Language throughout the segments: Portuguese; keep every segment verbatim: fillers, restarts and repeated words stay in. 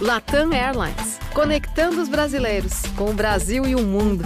Latam Airlines, conectando os brasileiros com o Brasil e o mundo.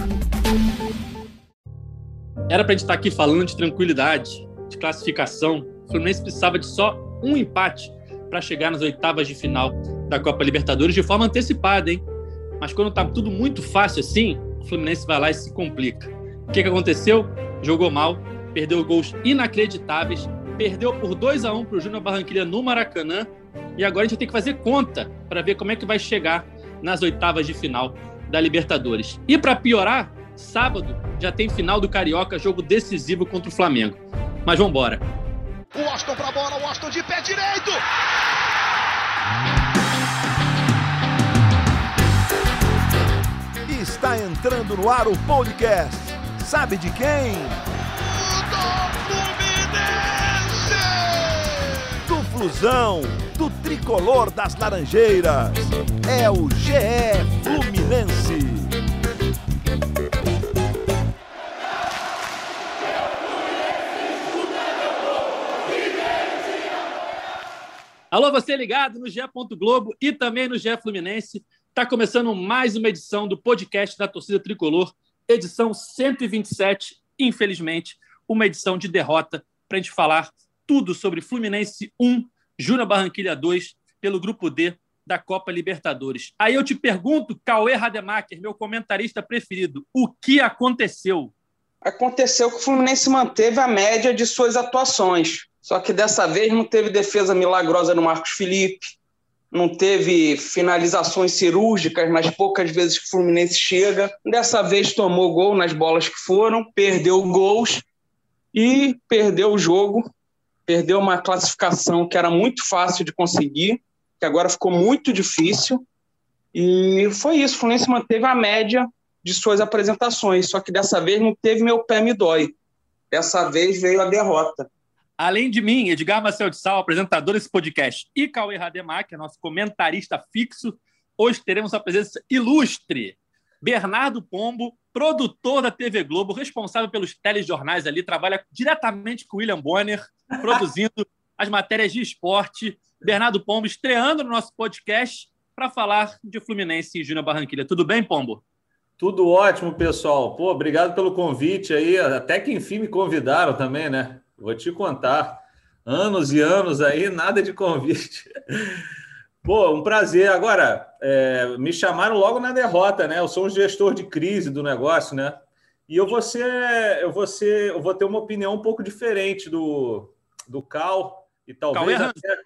Era pra gente estar aqui falando de tranquilidade, de classificação. O Fluminense precisava de só um empate para chegar nas oitavas de final da Copa Libertadores de forma antecipada, hein? Mas quando tá tudo muito fácil assim, o Fluminense vai lá e se complica. O que, que aconteceu? Jogou mal, perdeu gols inacreditáveis, perdeu por dois a um para o Júnior Barranquilla no Maracanã, e agora a gente vai ter que fazer conta para ver como é que vai chegar nas oitavas de final da Libertadores. E para piorar, sábado já tem final do Carioca, jogo decisivo contra o Flamengo. Mas vamos embora. O Washington para a bola, o Washington de pé direito! Está entrando no ar o podcast. Sabe de quem? Do Fluminense! Do Flusão, do tricolor das Laranjeiras. É o G E Fluminense. Alô, você ligado no G E. Globo e também no G E Fluminense. Está começando mais uma edição do podcast da torcida tricolor, edição cento e vinte e sete, infelizmente, uma edição de derrota para a gente falar tudo sobre Fluminense um, Júnior Barranquilla dois, pelo Grupo D da Copa Libertadores. Aí eu te pergunto, Cauê Rademacher, meu comentarista preferido, o que aconteceu? Aconteceu que o Fluminense manteve a média de suas atuações, só que dessa vez não teve defesa milagrosa no Marcos Felipe, não teve finalizações cirúrgicas nas poucas vezes que o Fluminense chega. Dessa vez tomou gol nas bolas que foram, perdeu gols e perdeu o jogo. Perdeu uma classificação que era muito fácil de conseguir, que agora ficou muito difícil. E foi isso, o Fluminense manteve a média de suas apresentações, só que dessa vez não teve meu pé me dói. Dessa vez veio a derrota. Além de mim, Edgar Marcel de Sal, apresentador desse podcast, e Cauê Rademacher, nosso comentarista fixo, hoje teremos a presença ilustre. Bernardo Pombo, produtor da T V Globo, responsável pelos telejornais ali, trabalha diretamente com o William Bonner, produzindo as matérias de esporte. Bernardo Pombo estreando no nosso podcast para falar de Fluminense e Júnior Barranquilla. Tudo bem, Pombo? Tudo ótimo, pessoal. Pô, obrigado pelo convite aí. Até que enfim me convidaram também, né? Vou te contar, anos e anos aí, nada de convite. Pô, um prazer. Agora, é, me chamaram logo na derrota, né? Eu sou um gestor de crise do negócio, né? E eu vou ser, eu vou ser, eu vou ter uma opinião um pouco diferente do, do Cal e talvez até,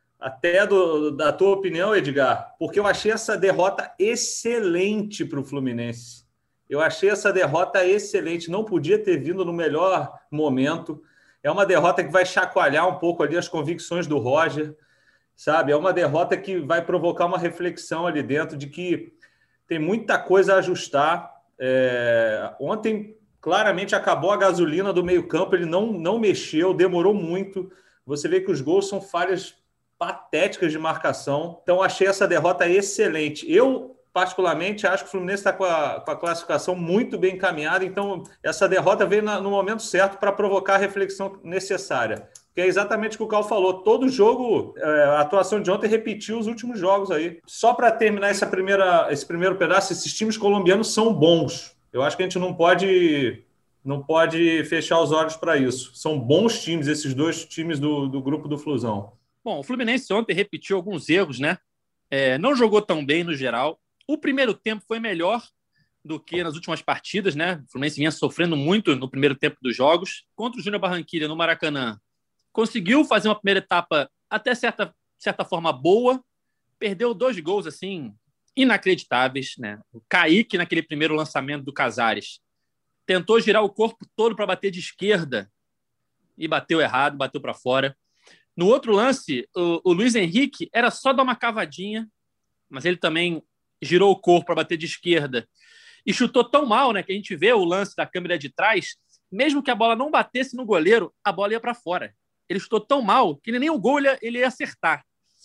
até do, da tua opinião, Edgar, porque eu achei essa derrota excelente para o Fluminense. Eu achei essa derrota excelente, não podia ter vindo no melhor momento. É uma derrota que vai chacoalhar um pouco ali as convicções do Roger, sabe? É uma derrota que vai provocar uma reflexão ali dentro de que tem muita coisa a ajustar. É... Ontem, claramente, acabou a gasolina do meio-campo, ele não, não mexeu, demorou muito. Você vê que os gols são falhas patéticas de marcação. Então, achei essa derrota excelente. Eu, particularmente, acho que o Fluminense está com a, com a classificação muito bem encaminhada, então essa derrota veio na, no momento certo para provocar a reflexão necessária, que é exatamente o que o Cal falou. Todo jogo, é, a atuação de ontem repetiu os últimos jogos aí. Só para terminar essa primeira, esse primeiro pedaço, esses times colombianos são bons. Eu acho que a gente não pode, não pode fechar os olhos para isso. São bons times, esses dois times do, do grupo do Flusão. Bom, o Fluminense ontem repetiu alguns erros, né? É, não jogou tão bem no geral. O primeiro tempo foi melhor do que nas últimas partidas, né? O Fluminense vinha sofrendo muito no primeiro tempo dos jogos. Contra o Júnior Barranquilla, no Maracanã, conseguiu fazer uma primeira etapa até certa, certa forma boa, perdeu dois gols, assim, inacreditáveis, né? O Kaique, naquele primeiro lançamento do Casares, tentou girar o corpo todo para bater de esquerda e bateu errado, bateu para fora. No outro lance, o, o Luiz Henrique era só dar uma cavadinha, mas ele também girou o corpo para bater de esquerda e chutou tão mal, né, que a gente vê o lance da câmera de trás, mesmo que a bola não batesse no goleiro, a bola ia para fora. Ele chutou tão mal que nem o gol ele, ele ia acertar.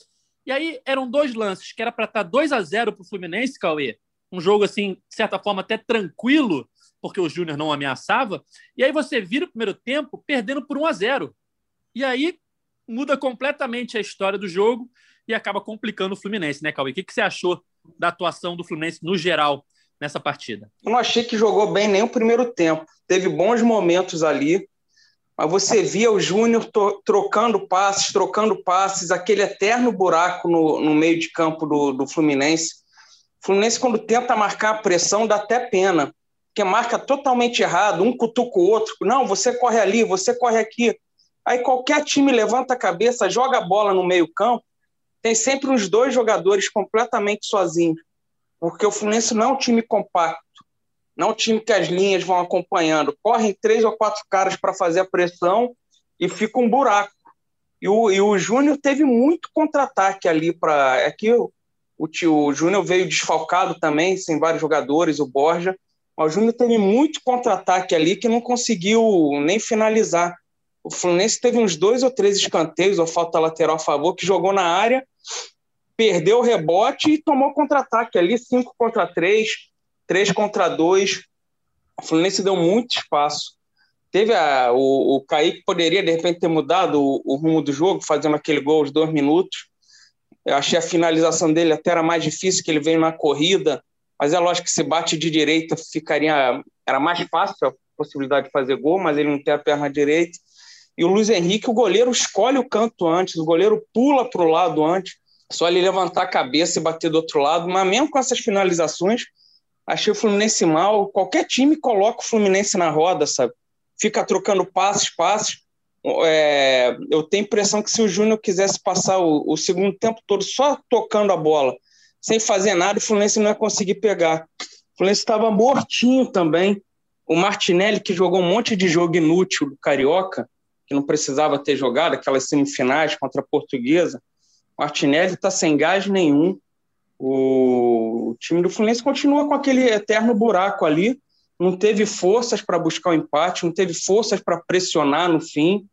E aí eram dois lances que era para estar dois a zero para o Fluminense, Cauê. Um jogo, assim, de certa forma, até tranquilo, porque o Júnior não ameaçava. E aí você vira o primeiro tempo perdendo por um a zero. E aí muda completamente a história do jogo e acaba complicando o Fluminense, né, Cauê? O que, que você achou da atuação do Fluminense no geral nessa partida? Eu não achei que jogou bem nem o primeiro tempo. Teve bons momentos ali, mas você via o Júnior trocando passes, trocando passes, aquele eterno buraco no, no meio de campo do, do Fluminense. O Fluminense, quando tenta marcar a pressão, dá até pena, porque marca totalmente errado, um cutuca o outro. Não, você corre ali, você corre aqui. Aí qualquer time levanta a cabeça, joga a bola no meio campo, tem sempre uns dois jogadores completamente sozinhos, porque o Fluminense não é um time compacto, não é um time que as linhas vão acompanhando. Correm três ou quatro caras para fazer a pressão e fica um buraco. E o, e o Júnior teve muito contra-ataque ali. Pra, é que o, o, o Júnior veio desfalcado também, sem vários jogadores, o Borja, mas o Júnior teve muito contra-ataque ali que não conseguiu nem finalizar. O Fluminense teve uns dois ou três escanteios ou falta lateral a favor, que jogou na área, perdeu o rebote e tomou contra-ataque ali, cinco contra três, três contra dois. O Fluminense deu muito espaço. Teve a, o, o Kaique poderia, de repente, ter mudado o, o rumo do jogo, fazendo aquele gol aos dois minutos. Eu achei a finalização dele até era mais difícil, que ele veio na corrida, mas é lógico que se bate de direita, ficaria, era mais fácil a possibilidade de fazer gol, mas ele não tem a perna direita. E o Luiz Henrique, o goleiro escolhe o canto antes, o goleiro pula para o lado antes, só ele levantar a cabeça e bater do outro lado. Mas mesmo com essas finalizações, achei o Fluminense mal. Qualquer time coloca o Fluminense na roda, sabe? Fica trocando passes, passes. É, eu tenho a impressão que se o Júnior quisesse passar o, o segundo tempo todo só tocando a bola, sem fazer nada, o Fluminense não ia conseguir pegar. O Fluminense estava mortinho também. O Martinelli, que jogou um monte de jogo inútil do Carioca, que não precisava ter jogado, aquelas semifinais contra a Portuguesa, o Martinelli está sem gás nenhum. O time do Fluminense continua com aquele eterno buraco ali, não teve forças para buscar o empate, não teve forças para pressionar no fim,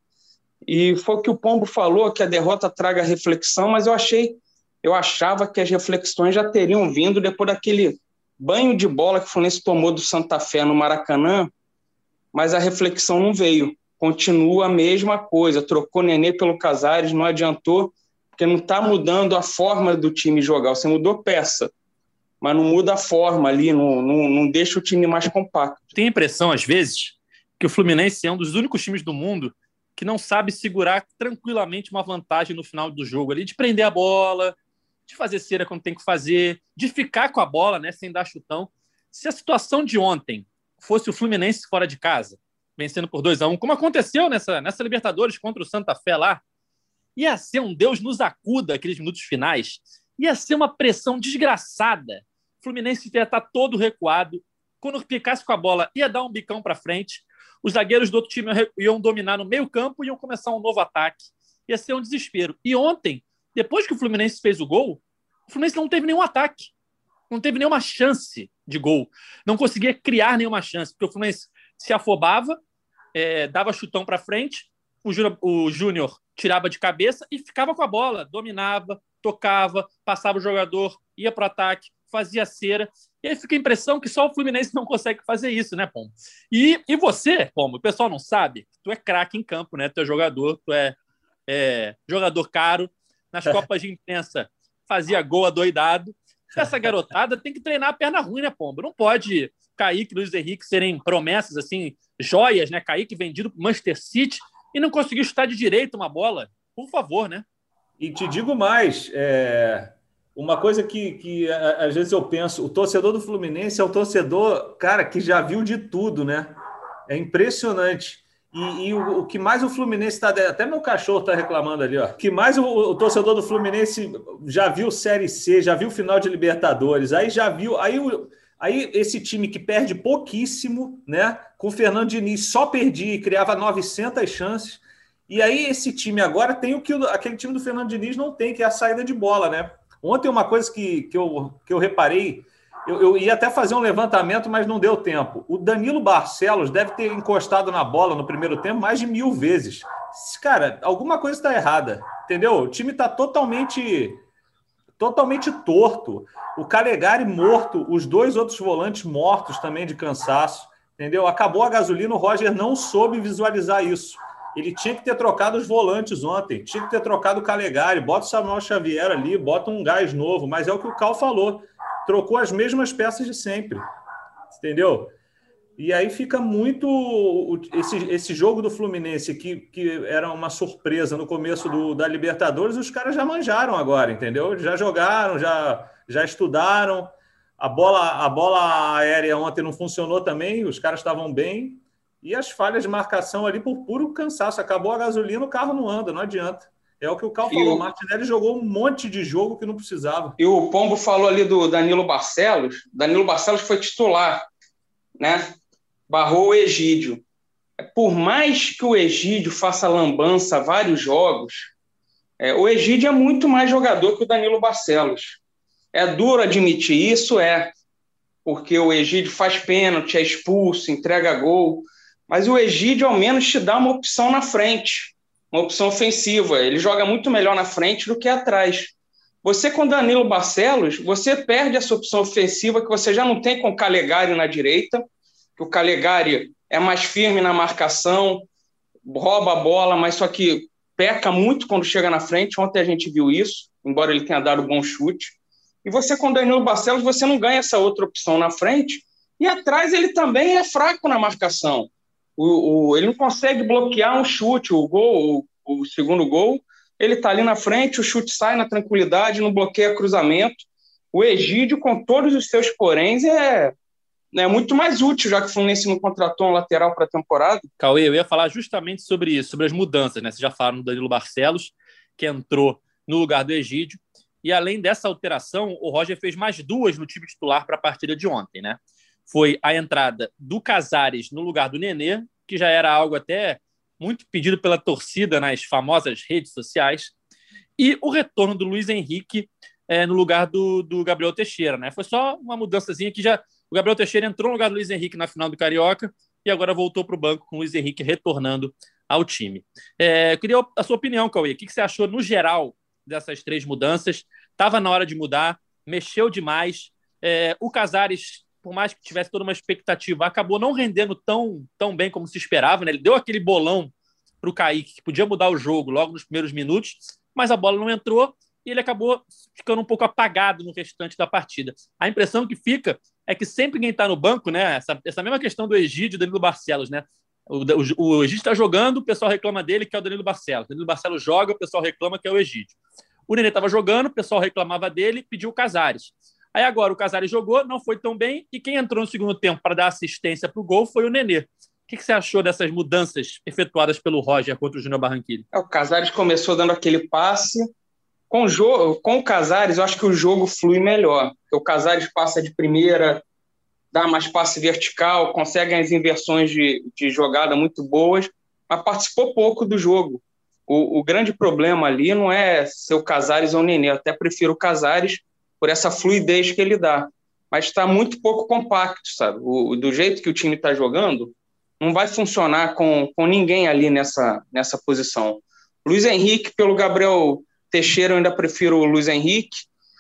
e foi o que o Pombo falou, que a derrota traga reflexão, mas eu achei, eu achava que as reflexões já teriam vindo depois daquele banho de bola que o Fluminense tomou do Santa Fé no Maracanã, mas a reflexão não veio. Continua a mesma coisa, trocou Nenê pelo Casares, não adiantou, porque não está mudando a forma do time jogar. Você mudou peça, mas não muda a forma ali, não, não, não deixa o time mais compacto. Tem a impressão, às vezes, que o Fluminense é um dos únicos times do mundo que não sabe segurar tranquilamente uma vantagem no final do jogo, ali, de prender a bola, de fazer cera quando tem que fazer, de ficar com a bola, né, sem dar chutão. Se a situação de ontem fosse o Fluminense fora de casa, vencendo por dois a um, como aconteceu nessa, nessa Libertadores contra o Santa Fé lá, ia ser um Deus nos acuda aqueles minutos finais, ia ser uma pressão desgraçada. O Fluminense ia estar todo recuado, quando picasse com a bola ia dar um bicão para frente, os zagueiros do outro time iam dominar no meio campo e iam começar um novo ataque, ia ser um desespero. E ontem, depois que o Fluminense fez o gol, o Fluminense não teve nenhum ataque, não teve nenhuma chance de gol, não conseguia criar nenhuma chance, porque o Fluminense se afobava, é, dava chutão para frente, o Júnior tirava de cabeça e ficava com a bola, dominava, tocava, passava o jogador, ia para o ataque, fazia cera, e aí fica a impressão que só o Fluminense não consegue fazer isso, né, Pombo? E, e você, Pombo, o pessoal não sabe, tu é craque em campo, né, tu é jogador, tu é, é jogador caro, nas Copas de Imprensa fazia gol adoidado, essa garotada tem que treinar a perna ruim, né, Pombo? Não pode Kaique e Luiz Henrique serem promessas, assim, joias, né, Kaique vendido para o Manchester City e não conseguiu chutar de direito uma bola, por favor, né? E te digo mais, é... uma coisa que, que às vezes eu penso, o torcedor do Fluminense é o torcedor, cara, que já viu de tudo, né? É impressionante. E, e o, o que mais o Fluminense está... Até meu cachorro está reclamando ali, ó. O que mais o, o torcedor do Fluminense já viu Série C, já viu final de Libertadores, aí já viu... Aí, o, aí esse time que perde pouquíssimo, né? Com o Fernando Diniz só perdia e criava novecentas chances. E aí esse time agora tem o que o, aquele time do Fernando Diniz não tem, que é a saída de bola, né? Ontem uma coisa que, que, eu, que eu reparei, eu, eu ia até fazer um levantamento, mas não deu tempo. O Danilo Barcelos deve ter encostado na bola no primeiro tempo mais de mil vezes. Cara, alguma coisa está errada, entendeu? O time está totalmente, totalmente torto. O Calegari morto, os dois outros volantes mortos também de cansaço, entendeu? Acabou a gasolina, o Roger não soube visualizar isso. Ele tinha que ter trocado os volantes ontem, tinha que ter trocado o Calegari, bota o Samuel Xavier ali, bota um gás novo, mas é o que o Cal falou, trocou as mesmas peças de sempre, entendeu? E aí fica muito... Esse, esse jogo do Fluminense, que, que era uma surpresa no começo do, da Libertadores, os caras já manjaram agora, entendeu? Já jogaram, já, já estudaram, a bola, a bola aérea ontem não funcionou também, os caras estavam bem, e as falhas de marcação ali por puro cansaço. Acabou a gasolina, o carro não anda, não adianta. É o que o Cal falou, o Martinelli jogou um monte de jogo que não precisava. E o Pombo falou ali do Danilo Barcelos. Danilo Barcelos foi titular, né? Barrou o Egídio. Por mais que o Egídio faça lambança vários jogos, é, o Egídio é muito mais jogador que o Danilo Barcelos. É duro admitir isso, é. Porque o Egídio faz pênalti, é expulso, entrega gol. Mas o Egídio, ao menos, te dá uma opção na frente. Uma opção ofensiva. Ele joga muito melhor na frente do que atrás. Você, com Danilo Barcelos, você perde essa opção ofensiva que você já não tem com o Calegari na direita, que o Calegari é mais firme na marcação, rouba a bola, mas só que peca muito quando chega na frente. Ontem a gente viu isso, embora ele tenha dado um bom chute. E você, com Danilo Barcelos, você não ganha essa outra opção na frente, e atrás ele também é fraco na marcação. O, o, ele não consegue bloquear um chute, o gol, o, o segundo gol, ele está ali na frente, o chute sai na tranquilidade, não bloqueia cruzamento. O Egídio, com todos os seus poréns, é, é muito mais útil, já que o Fluminense não contratou um lateral para a temporada. Cauê, eu ia falar justamente sobre isso, sobre as mudanças, né? Vocês já falaram do Danilo Barcelos, que entrou no lugar do Egídio, e além dessa alteração, o Roger fez mais duas no time titular para a partida de ontem, né? Foi a entrada do Casares no lugar do Nenê, que já era algo até muito pedido pela torcida nas famosas redes sociais, e o retorno do Luiz Henrique é, no lugar do, do Gabriel Teixeira, né? Foi só uma mudançazinha que já... O Gabriel Teixeira entrou no lugar do Luiz Henrique na final do Carioca e agora voltou para o banco com o Luiz Henrique retornando ao time. É, eu queria a sua opinião, Cauê. O que você achou, no geral, dessas três mudanças? Estava na hora de mudar, mexeu demais. É, o Casares, por mais que tivesse toda uma expectativa, acabou não rendendo tão, tão bem como se esperava, né? Ele deu aquele bolão para o Kaique, que podia mudar o jogo logo nos primeiros minutos, mas a bola não entrou e ele acabou ficando um pouco apagado no restante da partida. A impressão que fica é que sempre quem está no banco, né? Essa, essa mesma questão do Egídio e do Danilo Barcelos, né? O, o, o Egídio está jogando, o pessoal reclama dele, que é o Danilo Barcelos. O Danilo Barcelos joga, o pessoal reclama que é o Egídio. O Nenê estava jogando, o pessoal reclamava dele, pediu o Casares. Aí agora o Casares jogou, não foi tão bem, e quem entrou no segundo tempo para dar assistência para o gol foi o Nenê. O que, que você achou dessas mudanças efetuadas pelo Roger contra o Júnior Barranquilla? É, o Casares começou dando aquele passe. Com o, jogo, com o Casares, eu acho que o jogo flui melhor. O Casares passa de primeira, dá mais passe vertical, consegue as inversões de, de jogada muito boas, mas participou pouco do jogo. O, o grande problema ali não é ser o Casares ou o Nenê. Eu até prefiro o Casares por essa fluidez que ele dá. Mas está muito pouco compacto, sabe? O, do jeito que o time está jogando, não vai funcionar com, com ninguém ali nessa, nessa posição. Luiz Henrique pelo Gabriel Teixeira, eu ainda prefiro o Luiz Henrique.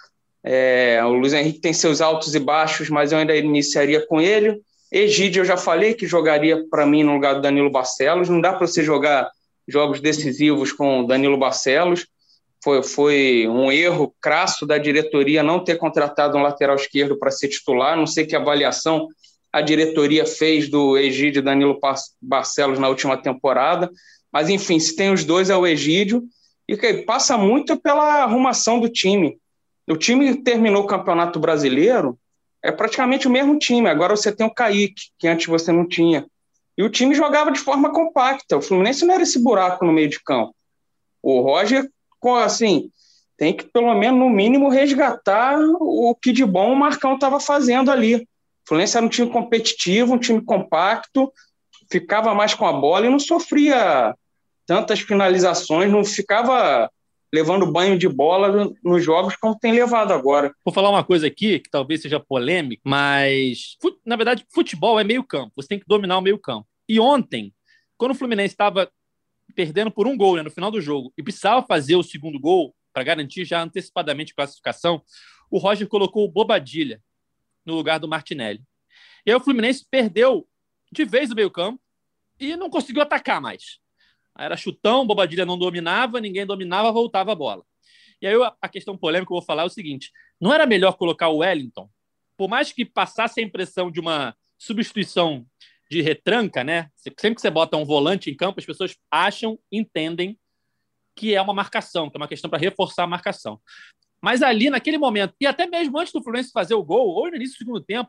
É, o Luiz Henrique tem seus altos e baixos, mas eu ainda iniciaria com ele. Egídio, eu já falei que jogaria para mim no lugar do Danilo Barcelos. Não dá para você jogar jogos decisivos com o Danilo Barcelos. Foi, foi um erro crasso da diretoria não ter contratado um lateral esquerdo para ser titular. Não sei que avaliação a diretoria fez do Egídio e Danilo Barcelos na última temporada. Mas, enfim, se tem os dois, é o Egídio. E que passa muito pela arrumação do time. O time que terminou o Campeonato Brasileiro é praticamente o mesmo time. Agora você tem o Kaique, que antes você não tinha. E o time jogava de forma compacta. O Fluminense não era esse buraco no meio de campo. O Roger, assim, tem que, pelo menos, no mínimo, resgatar o que de bom o Marcão estava fazendo ali. O Fluminense era um time competitivo, um time compacto, ficava mais com a bola e não sofria tantas finalizações, não ficava levando banho de bola nos jogos como tem levado agora. Vou falar uma coisa aqui, que talvez seja polêmica, mas, na verdade, futebol é meio campo. Você tem que dominar o meio campo. E ontem, quando o Fluminense estava perdendo por um gol, né, no final do jogo, e precisava fazer o segundo gol para garantir já antecipadamente a classificação, o Roger colocou o Bobadilla no lugar do Martinelli. E aí o Fluminense perdeu de vez o meio campo e não conseguiu atacar mais. Era chutão, Bobadilla não dominava, ninguém dominava, voltava a bola. E aí a questão polêmica que eu vou falar é o seguinte, não era melhor colocar o Wellington? Por mais que passasse a impressão de uma substituição de retranca, né? Sempre que você bota um volante em campo, as pessoas acham, entendem que é uma marcação, que é uma questão para reforçar a marcação. Mas ali, naquele momento, e até mesmo antes do Fluminense fazer o gol, ou no início do segundo tempo,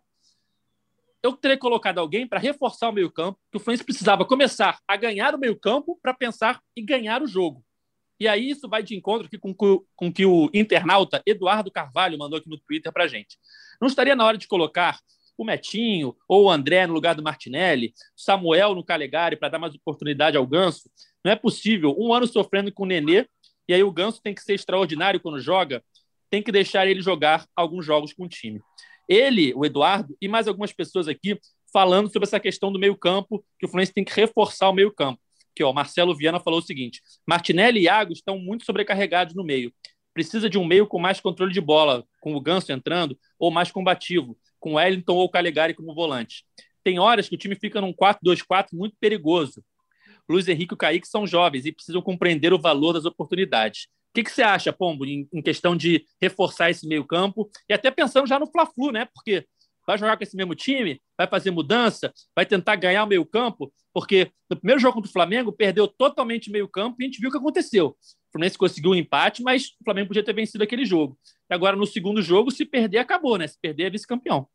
eu teria colocado alguém para reforçar o meio-campo, que o Fluminense precisava começar a ganhar o meio-campo para pensar em ganhar o jogo. E aí isso vai de encontro aqui com o com que o internauta Eduardo Carvalho mandou aqui no Twitter para a gente. Não estaria na hora de colocar o Metinho ou o André no lugar do Martinelli, Samuel no Calegari para dar mais oportunidade ao Ganso? Não é possível. Um ano sofrendo com o Nenê, e aí o Ganso tem que ser extraordinário quando joga, tem que deixar ele jogar alguns jogos com o time. Ele, o Eduardo, e mais algumas pessoas aqui falando sobre essa questão do meio-campo, que o Fluminense tem que reforçar o meio-campo. Que, ó, o Marcelo Viana falou o seguinte, Martinelli e Iago estão muito sobrecarregados no meio. Precisa de um meio com mais controle de bola, com o Ganso entrando, ou mais combativo, com o Wellington ou o Calegari como volante. Tem horas que o time fica num quatro dois quatro muito perigoso. Luiz Henrique e o Kaique são jovens e precisam compreender o valor das oportunidades. O que, que você acha, Pombo, em, em questão de reforçar esse meio-campo? E até pensando já no Fla-Flu, né? Porque vai jogar com esse mesmo time, vai fazer mudança, vai tentar ganhar o meio-campo, porque no primeiro jogo contra o Flamengo perdeu totalmente o meio-campo e a gente viu o que aconteceu. O Fluminense conseguiu um empate, mas o Flamengo podia ter vencido aquele jogo. E agora, no segundo jogo, se perder, acabou, né? Se perder, é vice-campeão.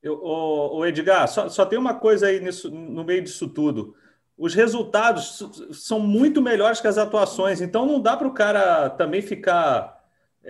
O Edgar, só, só tem uma coisa aí nisso, no meio disso tudo. Os resultados são muito melhores que as atuações, então não dá para o cara também ficar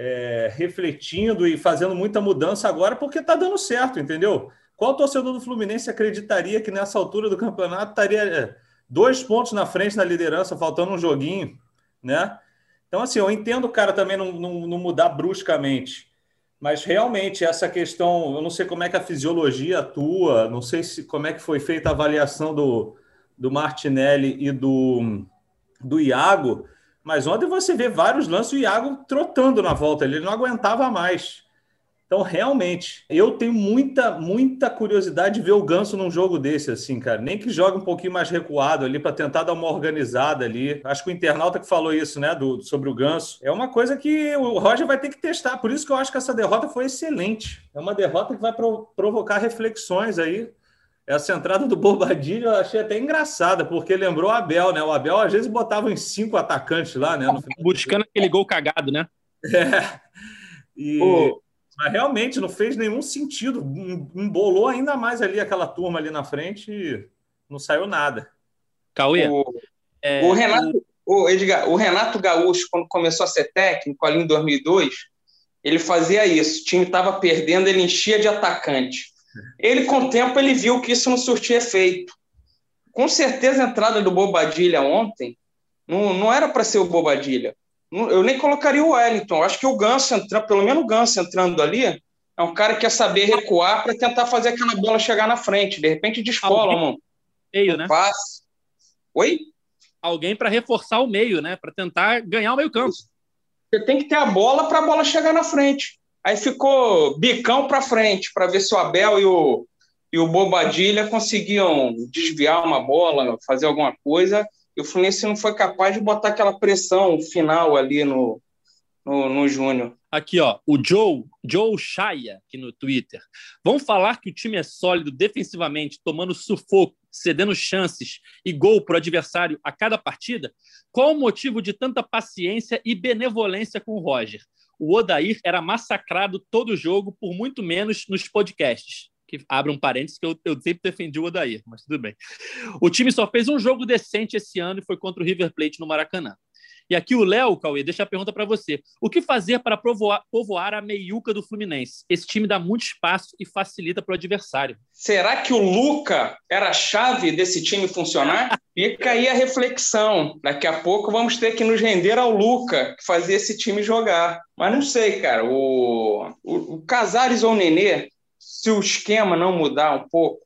é, refletindo e fazendo muita mudança agora, porque está dando certo, entendeu? Qual torcedor do Fluminense acreditaria que nessa altura do campeonato estaria dois pontos na frente na liderança, faltando um joguinho, né? Então, assim, eu entendo o cara também não, não, não mudar bruscamente, mas realmente essa questão, eu não sei como é que a fisiologia atua, não sei se, como é que foi feita a avaliação do, do Martinelli e do, do Iago, mas ontem você vê vários lances, o Iago trotando na volta, ele não aguentava mais. Então, realmente, eu tenho muita, muita curiosidade de ver o Ganso num jogo desse, assim, cara. Nem que jogue um pouquinho mais recuado ali para tentar dar uma organizada ali. Acho que o internauta que falou isso, né, do, sobre o Ganso, é uma coisa que o Roger vai ter que testar. Por isso que eu acho que essa derrota foi excelente. É uma derrota que vai pro, provocar reflexões aí. Essa entrada do Bobadilla eu achei até engraçada, porque lembrou o Abel, né? O Abel, às vezes, botava em cinco atacantes lá, né? No final buscando aquele gol cagado, né? É. E... Oh. Mas realmente não fez nenhum sentido. Embolou ainda mais ali aquela turma ali na frente e não saiu nada. Cauê? O, é, o, Renato, o... o, Edgar, o Renato Gaúcho, quando começou a ser técnico ali em dois mil e dois, ele fazia isso. O time estava perdendo, ele enchia de atacante. Ele, com o tempo, ele viu que isso não surtia efeito. Com certeza, a entrada do Bobadilla ontem não, não era para ser o Bobadilla. Eu nem colocaria o Wellington. Acho que o Ganso, entrando, pelo menos o Ganso entrando ali, é um cara que quer saber recuar para tentar fazer aquela bola chegar na frente. De repente, descola, mano. Meio, né? Passe. Oi? Alguém para reforçar o meio, né? Para tentar ganhar o meio campo. Você tem que ter a bola para a bola chegar na frente. Aí ficou bicão para frente, para ver se o Abel e o, e o Bobadilla conseguiam desviar uma bola, fazer alguma coisa. E o Fluminense não foi capaz de botar aquela pressão final ali no, no, no Júnior. Aqui, ó, o Joe, Joe Chaya, aqui no Twitter. Vamos falar que o time é sólido defensivamente, tomando sufoco, cedendo chances e gol para o adversário a cada partida? Qual o motivo de tanta paciência e benevolência com o Roger? O Odair era massacrado todo jogo, por muito menos nos podcasts. Que abre um parênteses, que eu, eu sempre defendi o Odair, mas tudo bem. O time só fez um jogo decente esse ano e foi contra o River Plate no Maracanã. E aqui o Léo, Cauê, deixa a pergunta para você. O que fazer para povoar, povoar a meiuca do Fluminense? Esse time dá muito espaço e facilita para o adversário. Será que o Luca era a chave desse time funcionar? Fica aí a reflexão. Daqui a pouco vamos ter que nos render ao Luca, que fazia esse time jogar. Mas não sei, cara. O, o, o Casares ou o Nenê, se o esquema não mudar um pouco,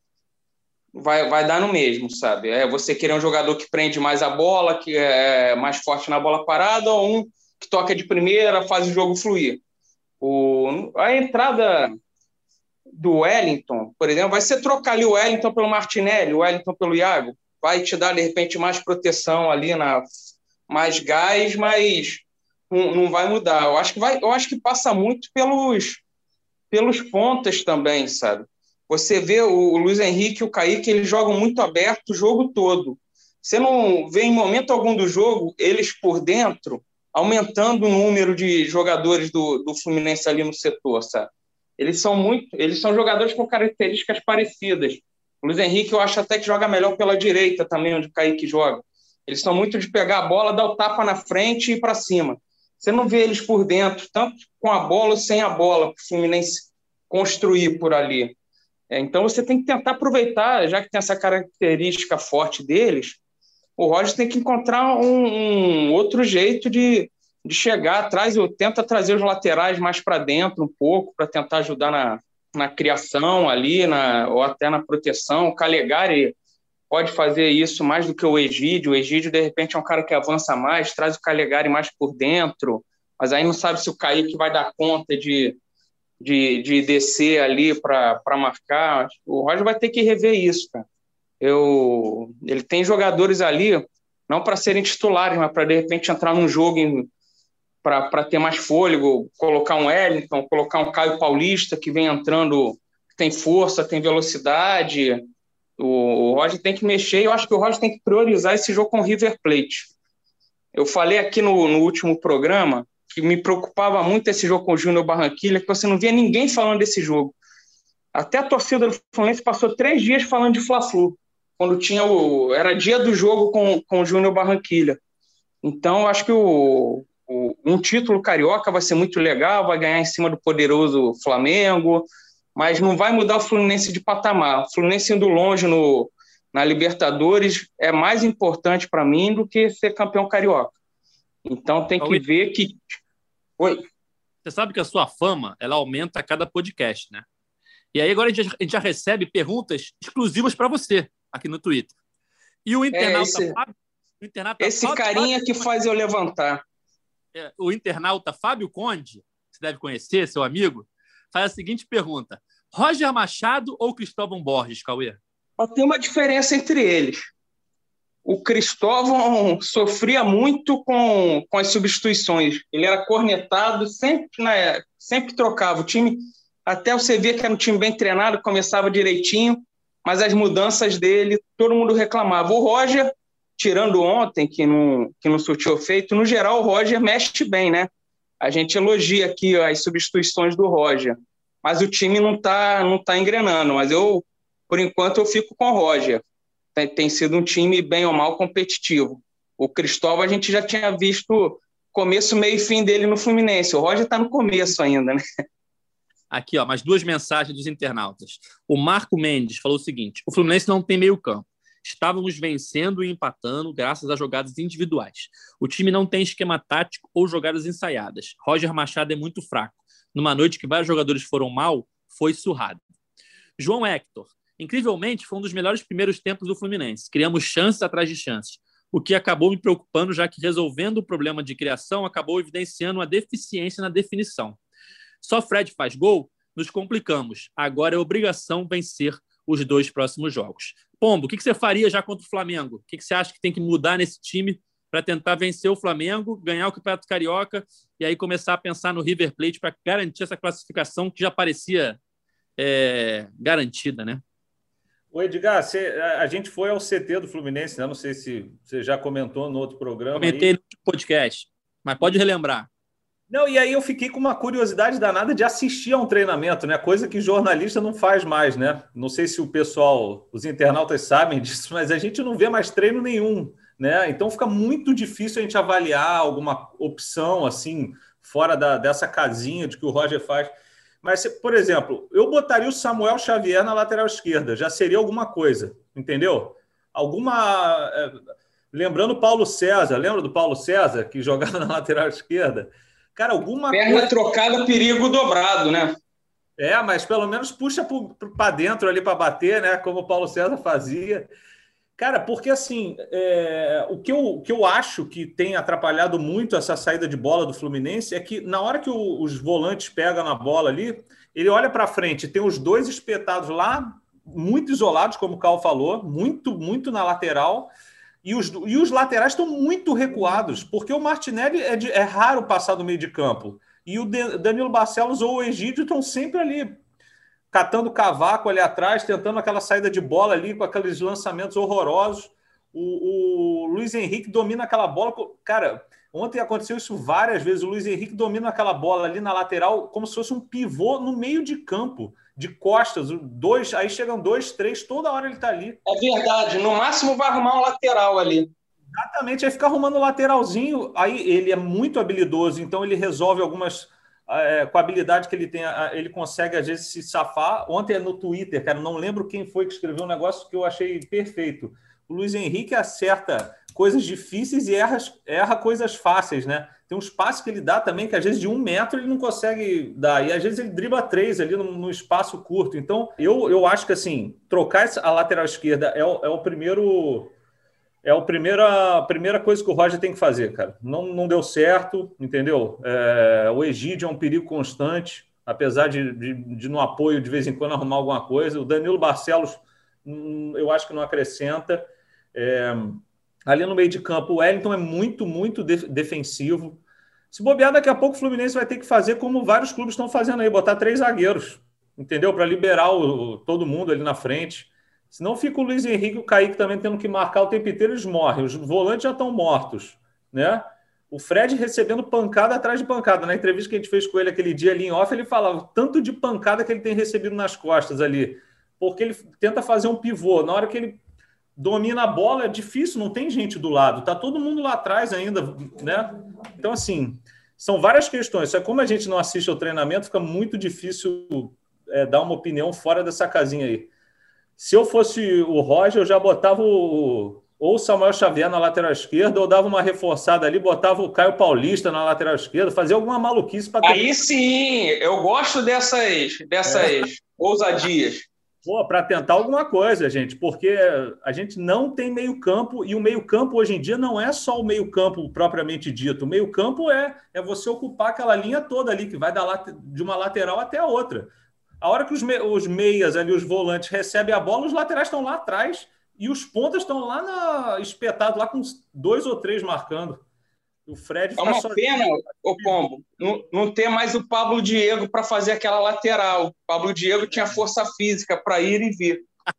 vai, vai dar no mesmo, sabe? É você querer um jogador que prende mais a bola, que é mais forte na bola parada, ou um que toca de primeira, faz o jogo fluir. O, a entrada do Wellington, por exemplo, vai ser trocar ali o Wellington pelo Martinelli, o Wellington pelo Iago. vai te dar, de repente, mais proteção ali, na, mais gás, mas não, não vai mudar. Eu acho que, vai, eu acho que passa muito pelos, pelos pontas também, sabe? Você vê o Luiz Henrique e o Kaique, eles jogam muito aberto o jogo todo. Você não vê em momento algum do jogo eles por dentro aumentando o número de jogadores do, do Fluminense ali no setor, sabe? Eles são muito, eles são jogadores com características parecidas. O Luiz Henrique eu acho até que joga melhor pela direita também, onde o Kaique joga. Eles são muito de pegar a bola, dar o tapa na frente e ir para cima. Você não vê eles por dentro, tanto com a bola ou sem a bola, para o Fluminense construir por ali. É, então você tem que tentar aproveitar, já que tem essa característica forte deles, o Roger tem que encontrar um, um outro jeito de, de chegar atrás, ou tenta trazer os laterais mais para dentro um pouco, para tentar ajudar na, na criação ali, na, ou até na proteção. O Calegari pode fazer isso mais do que o Egídio. O Egídio, de repente, é um cara que avança mais, traz o Calegari mais por dentro, mas aí não sabe se o Kaique vai dar conta de, de, de descer ali para marcar. O Roger vai ter que rever isso, cara. Eu, ele tem jogadores ali, não para serem titulares, mas para, de repente, entrar num jogo para ter mais fôlego, colocar um Wellington, colocar um Caio Paulista, que vem entrando, tem força, tem velocidade. O, o Roger tem que mexer, e eu acho que o Roger tem que priorizar esse jogo com o River Plate. Eu falei aqui no, no último programa que me preocupava muito esse jogo com o Júnior Barranquilla, que você não via ninguém falando desse jogo. Até a torcida do Fluminense passou três dias falando de Fla-Flu, quando tinha o, era dia do jogo com, com o Júnior Barranquilla. Então, eu acho que o, o, um título carioca vai ser muito legal, vai ganhar em cima do poderoso Flamengo, mas não vai mudar o Fluminense de patamar. O Fluminense indo longe no, na Libertadores é mais importante para mim do que ser campeão carioca. Então, tem que Oi. ver que... Oi? Você sabe que a sua fama, ela aumenta a cada podcast, né? E aí agora a gente, a gente já recebe perguntas exclusivas para você aqui no Twitter. E o internauta... É esse Fábio, o internauta esse Fábio, carinha Fábio, que faz eu levantar. É, o internauta Fábio Conde, você deve conhecer, seu amigo, faz a seguinte pergunta: Roger Machado ou Cristóvão Borges, Cauê? Tem uma diferença entre eles. O Cristóvão sofria muito com, com as substituições. Ele era cornetado, sempre, né, sempre trocava o time. Até você via que era um time bem treinado, começava direitinho, mas as mudanças dele, todo mundo reclamava. O Roger, tirando ontem, que não, que não surtiu efeito, no geral o Roger mexe bem, né? A gente elogia aqui as substituições do Roger, mas o time não está não tá engrenando. Mas eu, por enquanto, eu fico com o Roger. Tem, tem sido um time bem ou mal competitivo. O Cristóvão a gente já tinha visto começo, meio e fim dele no Fluminense. O Roger está no começo ainda, né? Aqui, ó, mais duas mensagens dos internautas. O Marco Mendes falou o seguinte: o Fluminense não tem meio campo. Estávamos vencendo e empatando graças a jogadas individuais. O time não tem esquema tático ou jogadas ensaiadas. Roger Machado é muito fraco. Numa noite que vários jogadores foram mal, foi surrado. João Hector: incrivelmente, foi um dos melhores primeiros tempos do Fluminense. Criamos chances atrás de chances, o que acabou me preocupando, já que resolvendo o problema de criação acabou evidenciando uma deficiência na definição. Só Fred faz gol, nos complicamos. Agora é obrigação vencer os dois próximos jogos. Pombo, o que você faria já contra o Flamengo? O que você acha que tem que mudar nesse time para tentar vencer o Flamengo, ganhar o Campeonato Carioca e aí começar a pensar no River Plate para garantir essa classificação que já parecia é, garantida, né? Ô Edgar, você, a gente foi ao C T do Fluminense, né? Não sei se você já comentou no outro programa. Comentei aí. no podcast, mas pode relembrar. Não, e aí eu fiquei com uma curiosidade danada de assistir a um treinamento, né? Coisa que jornalista não faz mais, né? Não sei se o pessoal, os internautas sabem disso, mas a gente não vê mais treino nenhum, né? Então fica muito difícil a gente avaliar alguma opção, assim, fora da, dessa casinha de que o Roger faz. Mas, por exemplo, eu botaria o Samuel Xavier na lateral esquerda, já seria alguma coisa, entendeu? Alguma... Lembrando o Paulo César, lembra do Paulo César, que jogava na lateral esquerda? Cara, alguma Perna coisa... trocada, perigo dobrado, né? É, mas pelo menos puxa para dentro ali para bater, né? Como o Paulo César fazia. Cara, porque assim, é... o, que eu, o que eu acho que tem atrapalhado muito essa saída de bola do Fluminense é que na hora que o, os volantes pegam na bola ali, ele olha para frente, tem os dois espetados lá muito isolados, como o Cal falou, muito, muito na lateral, e os, e os laterais estão muito recuados, porque o Martinelli é, de, é raro passar do meio de campo, e o Danilo Barcelos ou o Egídio estão sempre ali, catando cavaco ali atrás, tentando aquela saída de bola ali, com aqueles lançamentos horrorosos. O, o Luiz Henrique domina aquela bola. Cara, ontem aconteceu isso várias vezes. O Luiz Henrique domina aquela bola ali na lateral como se fosse um pivô no meio de campo, de costas. Dois, aí chegam dois, três, toda hora ele tá ali. É verdade. No máximo vai arrumar um lateral ali. Exatamente. Aí fica arrumando o lateralzinho. Aí ele é muito habilidoso, então ele resolve algumas... É, com a habilidade que ele tem, ele consegue às vezes se safar. Ontem no Twitter, cara, não lembro quem foi que escreveu um negócio que eu achei perfeito. O Luiz Henrique acerta coisas difíceis e erra, erra coisas fáceis, né? Tem uns passes que ele dá também que às vezes de um metro ele não consegue dar, e às vezes ele dribla três ali no, no espaço curto. Então eu, eu acho que assim, trocar a lateral esquerda é o, é o primeiro... É a primeira, a primeira coisa que o Roger tem que fazer, cara. Não, não deu certo, entendeu? É, o Egídio é um perigo constante, apesar de, de, de no apoio de vez em quando arrumar alguma coisa. O Danilo Barcelos, hum, eu acho que não acrescenta. É, ali no meio de campo, o Wellington é muito, muito de, defensivo. Se bobear, daqui a pouco o Fluminense vai ter que fazer como vários clubes estão fazendo aí, botar três zagueiros, entendeu? Para liberar o, todo mundo ali na frente. Senão fica o Luiz Henrique e o Kaique também tendo que marcar o tempo inteiro, eles morrem. Os volantes já estão mortos, né? O Fred recebendo pancada atrás de pancada. Na entrevista que a gente fez com ele aquele dia ali em off, ele falava tanto de pancada que ele tem recebido nas costas ali. Porque ele tenta fazer um pivô. Na hora que ele domina a bola, é difícil, não tem gente do lado. Tá todo mundo lá atrás ainda, né? Então, assim, são várias questões. Só que como a gente não assiste ao treinamento, fica muito difícil é, dar uma opinião fora dessa casinha aí. Se eu fosse o Roger, eu já botava o, ou o Samuel Xavier na lateral esquerda, ou dava uma reforçada ali, botava o Caio Paulista na lateral esquerda, fazia alguma maluquice para... Aí sim, eu gosto dessas, dessas é. ousadias. Pô, para tentar alguma coisa, gente, porque a gente não tem meio campo, e o meio campo hoje em dia não é só o meio campo propriamente dito. O meio campo é, é você ocupar aquela linha toda ali, que vai da, de uma lateral até a outra. A hora que os, me, os meias ali, os volantes, recebem a bola, os laterais estão lá atrás e os pontas estão lá na, espetados, lá com dois ou três marcando. O Fred é uma só... pena, ô Pombo, não, não ter mais o Pablo Diego para fazer aquela lateral. O Pablo Diego tinha força física para ir e vir.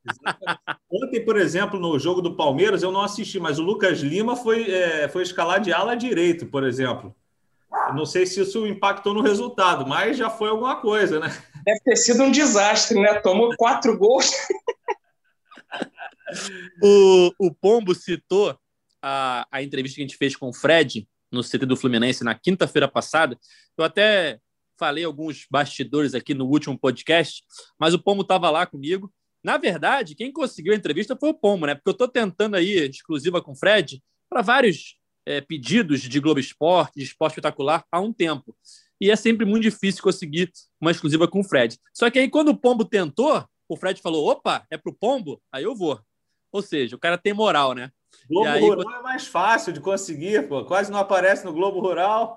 Ontem, por exemplo, no jogo do Palmeiras, eu não assisti, mas o Lucas Lima foi, é, foi escalar de ala direito, por exemplo. Não sei se isso impactou no resultado, mas já foi alguma coisa, né? Deve ter sido um desastre, né? Tomou quatro gols. o, o Pombo citou a, a entrevista que a gente fez com o Fred no C T do Fluminense na quinta-feira passada. Eu até falei alguns bastidores aqui no último podcast, mas o Pombo estava lá comigo. Na verdade, quem conseguiu a entrevista foi o Pombo, né? Porque eu estou tentando aí, exclusiva com o Fred, para vários é, pedidos de Globo Esporte, de Esporte Espetacular, há um tempo. E é sempre muito difícil conseguir uma exclusiva com o Fred. Só que aí, quando o Pombo tentou, o Fred falou, opa, é pro Pombo? Aí eu vou. Ou seja, o cara tem moral, né? Globo aí, Rural quando... é mais fácil de conseguir, pô. Quase não aparece no Globo Rural.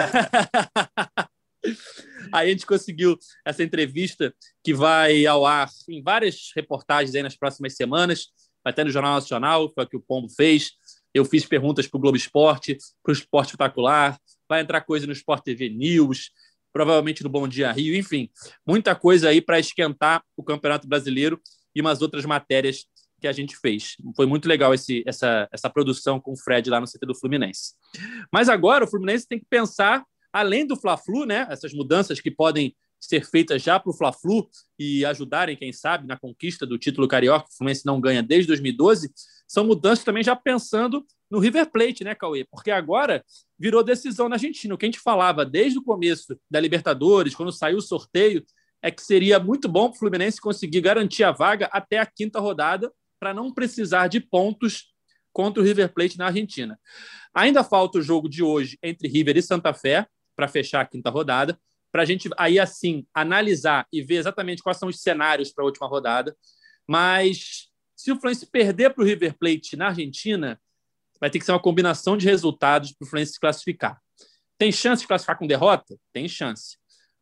Aí a gente conseguiu essa entrevista que vai ao ar em várias reportagens aí nas próximas semanas. Vai até no Jornal Nacional, foi o que o Pombo fez. Eu fiz perguntas para o Globo Esporte, para o Esporte Espetacular. Vai entrar coisa no Sport T V News, provavelmente no Bom Dia Rio. Enfim, muita coisa aí para esquentar o Campeonato Brasileiro e umas outras matérias que a gente fez. Foi muito legal esse, essa, essa produção com o Fred lá no C T do Fluminense. Mas agora o Fluminense tem que pensar, além do Fla-Flu, né, essas mudanças que podem ser feitas já para o Fla-Flu e ajudarem, quem sabe, na conquista do título carioca, que o Fluminense não ganha desde dois mil e doze, são mudanças também já pensando no River Plate, né, Cauê? Porque agora virou decisão na Argentina. O que a gente falava desde o começo da Libertadores, quando saiu o sorteio, é que seria muito bom para o Fluminense conseguir garantir a vaga até a quinta rodada para não precisar de pontos contra o River Plate na Argentina. Ainda falta o jogo de hoje entre River e Santa Fé para fechar a quinta rodada, para a gente aí assim analisar e ver exatamente quais são os cenários para a última rodada. Mas se o Fluminense perder para o River Plate na Argentina, vai ter que ser uma combinação de resultados para o Fluminense se classificar. Tem chance de classificar com derrota? Tem chance.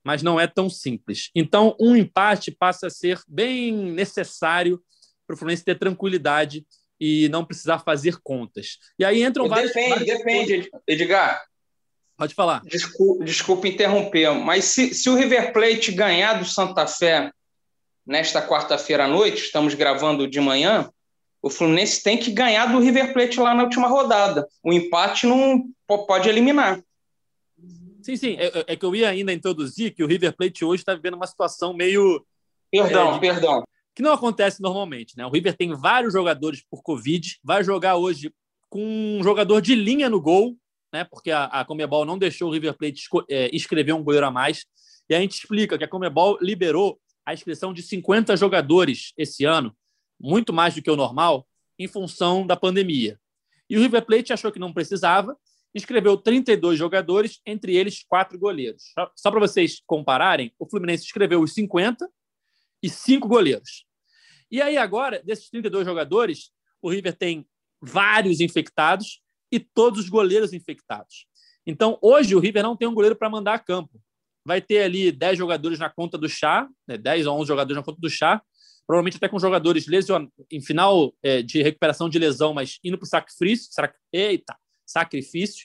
mas não é tão simples. Então, um empate passa a ser bem necessário para o Fluminense ter tranquilidade e não precisar fazer contas. E aí entram vários... Depende, vários... depende, Edgar. Pode falar. Desculpa, desculpa interromper, mas se, se o River Plate ganhar do Santa Fé nesta quarta-feira à noite, estamos gravando de manhã, o Fluminense tem que ganhar do River Plate lá na última rodada. O empate não pode eliminar. Sim, sim. É, é que eu ia ainda introduzir que o River Plate hoje está vivendo uma situação meio... Perdão, é, de... perdão. que não acontece normalmente, né? O River tem vários jogadores por Covid, vai jogar hoje com um jogador de linha no gol, né? Porque a, a Conmebol não deixou o River Plate esco- é, inscrever um goleiro a mais. E a gente explica que a Conmebol liberou a inscrição de cinquenta jogadores esse ano, muito mais do que o normal, em função da pandemia. E o River Plate achou que não precisava, inscreveu trinta e dois jogadores, entre eles quatro goleiros. Só para vocês compararem, o Fluminense inscreveu os cinquenta e cinco goleiros. E aí agora, desses trinta e dois jogadores, o River tem vários infectados e todos os goleiros infectados. Então, hoje, o River não tem um goleiro para mandar a campo. Vai ter ali dez jogadores na conta do chá, né, dez ou onze jogadores na conta do chá, provavelmente até com jogadores lesion... em final é, de recuperação de lesão, mas indo para o sacrifício. Eita, sacrifício.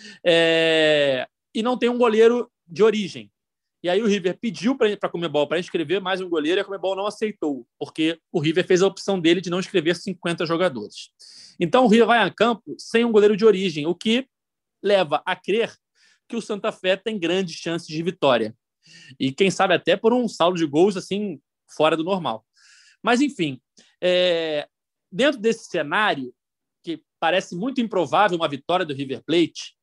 É... E não tem um goleiro de origem. E aí o River pediu para a Conmebol para inscrever mais um goleiro e a Conmebol não aceitou, porque o River fez a opção dele de não inscrever cinquenta jogadores. Então o River vai a campo sem um goleiro de origem, o que leva a crer que o Santa Fé tem grandes chances de vitória. E quem sabe até por um saldo de gols assim fora do normal. Mas, enfim, é... dentro desse cenário, que parece muito improvável uma vitória do River Plate,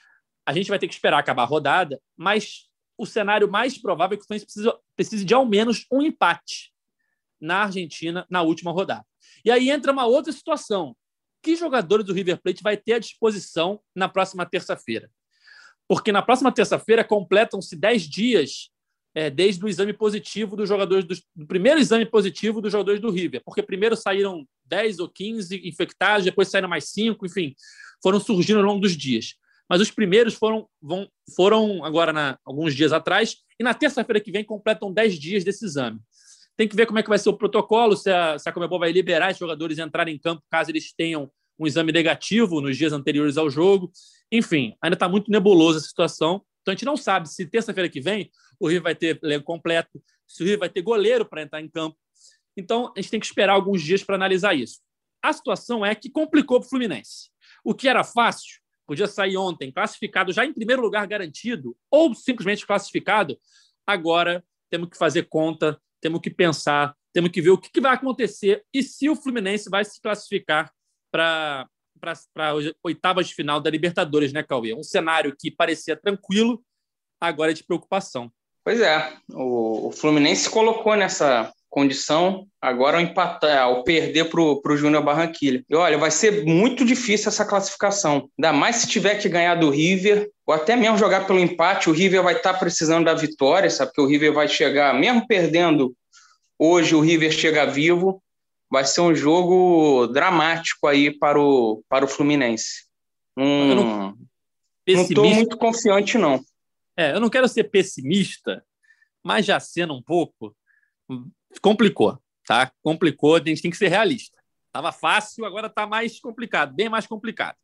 a gente vai ter que esperar acabar a rodada, mas o cenário mais provável é que o Fluminense precise, precise de ao menos um empate na Argentina na última rodada. E aí entra uma outra situação. Que jogadores do River Plate vai ter à disposição na próxima terça-feira? Porque na próxima terça-feira completam-se dez dias é, desde o exame positivo dos jogadores, do, do primeiro exame positivo dos jogadores do River, porque primeiro saíram dez ou quinze infectados, depois saíram mais cinco, enfim, foram surgindo ao longo dos dias. Mas os primeiros foram, vão, foram agora, na, alguns dias atrás, e na terça-feira que vem completam dez dias desse exame. Tem que ver como é que vai ser o protocolo, se a, se a Conmebol vai liberar os jogadores entrarem em campo caso eles tenham um exame negativo nos dias anteriores ao jogo. Enfim, ainda está muito nebulosa a situação. Então a gente não sabe se terça-feira que vem o River vai ter elenco completo, se o River vai ter goleiro para entrar em campo. Então a gente tem que esperar alguns dias para analisar isso. A situação é que complicou para o Fluminense. O que era fácil, podia sair ontem classificado já em primeiro lugar garantido, ou simplesmente classificado, agora temos que fazer conta, temos que pensar, temos que ver o que vai acontecer e se o Fluminense vai se classificar para para oitavas de final da Libertadores, né, Cauê? Um cenário que parecia tranquilo, agora é de preocupação. Pois é, o, o Fluminense colocou nessa condição agora ao empatar, ao perder para o Júnior Barranquilla. E olha, vai ser muito difícil essa classificação, ainda mais se tiver que ganhar do River, ou até mesmo jogar pelo empate. O River vai estar precisando da vitória, sabe? Porque o River vai chegar, mesmo perdendo hoje, o River chega vivo. Vai ser um jogo dramático aí para o, para o Fluminense. Hum, eu não estou muito confiante, não. É, eu não quero ser pessimista, mas já sendo um pouco, complicou, tá? Complicou, a gente tem que ser realista. Estava fácil, agora está mais complicado, bem mais complicado.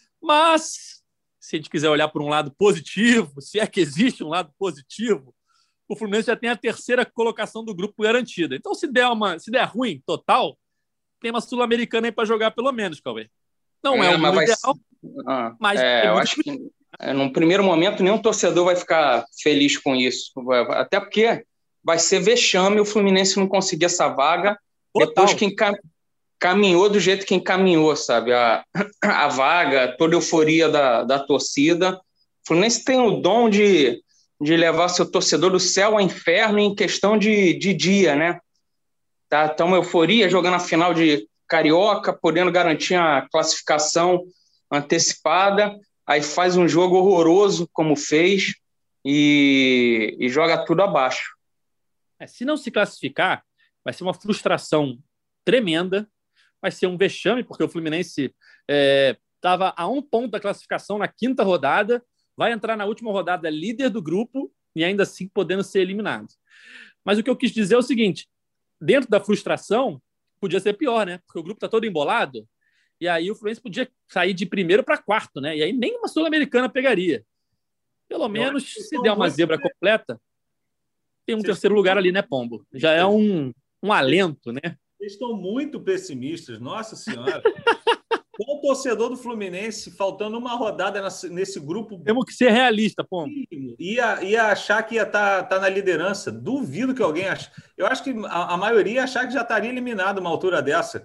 Mas, se a gente quiser olhar por um lado positivo, se é que existe um lado positivo, o Fluminense já tem a terceira colocação do grupo garantida. Então, se der, uma, se der ruim, total, tem uma Sul-Americana aí para jogar pelo menos, Cauê. Não é, é o mundo ideal, ah, mas... É, eu acho que, é, num primeiro momento, nenhum torcedor vai ficar feliz com isso. Até porque vai ser vexame o Fluminense não conseguir essa vaga total. Depois que encam... caminhou do jeito que encaminhou, sabe? A, a vaga, toda a euforia da, da torcida. O Fluminense tem o dom de... de levar seu torcedor do céu ao inferno em questão de, de dia, né? Tá, tá uma euforia, jogando a final de Carioca, podendo garantir a classificação antecipada, aí faz um jogo horroroso, como fez, e, e joga tudo abaixo. É, se não se classificar, vai ser uma frustração tremenda, vai ser um vexame, porque o Fluminense estava é, a um ponto da classificação na quinta rodada, vai entrar na última rodada líder do grupo e ainda assim podendo ser eliminado. Mas o que eu quis dizer é o seguinte, dentro da frustração, podia ser pior, né? Porque o grupo está todo embolado, e aí o Fluminense podia sair de primeiro para quarto, né? E aí nem uma Sul-Americana pegaria. Pelo menos, se der uma zebra completa, tem um Vocês terceiro lugar ali, né, Pombo? Já é um, um alento, né? Vocês estão muito pessimistas, nossa senhora. Qual torcedor do Fluminense, faltando uma rodada nesse grupo... Temos que ser realista, Pombo. Ia, ia achar que ia estar tá, tá na liderança. Duvido que alguém ache. Eu acho que a, a maioria ia achar que já estaria eliminado uma altura dessa.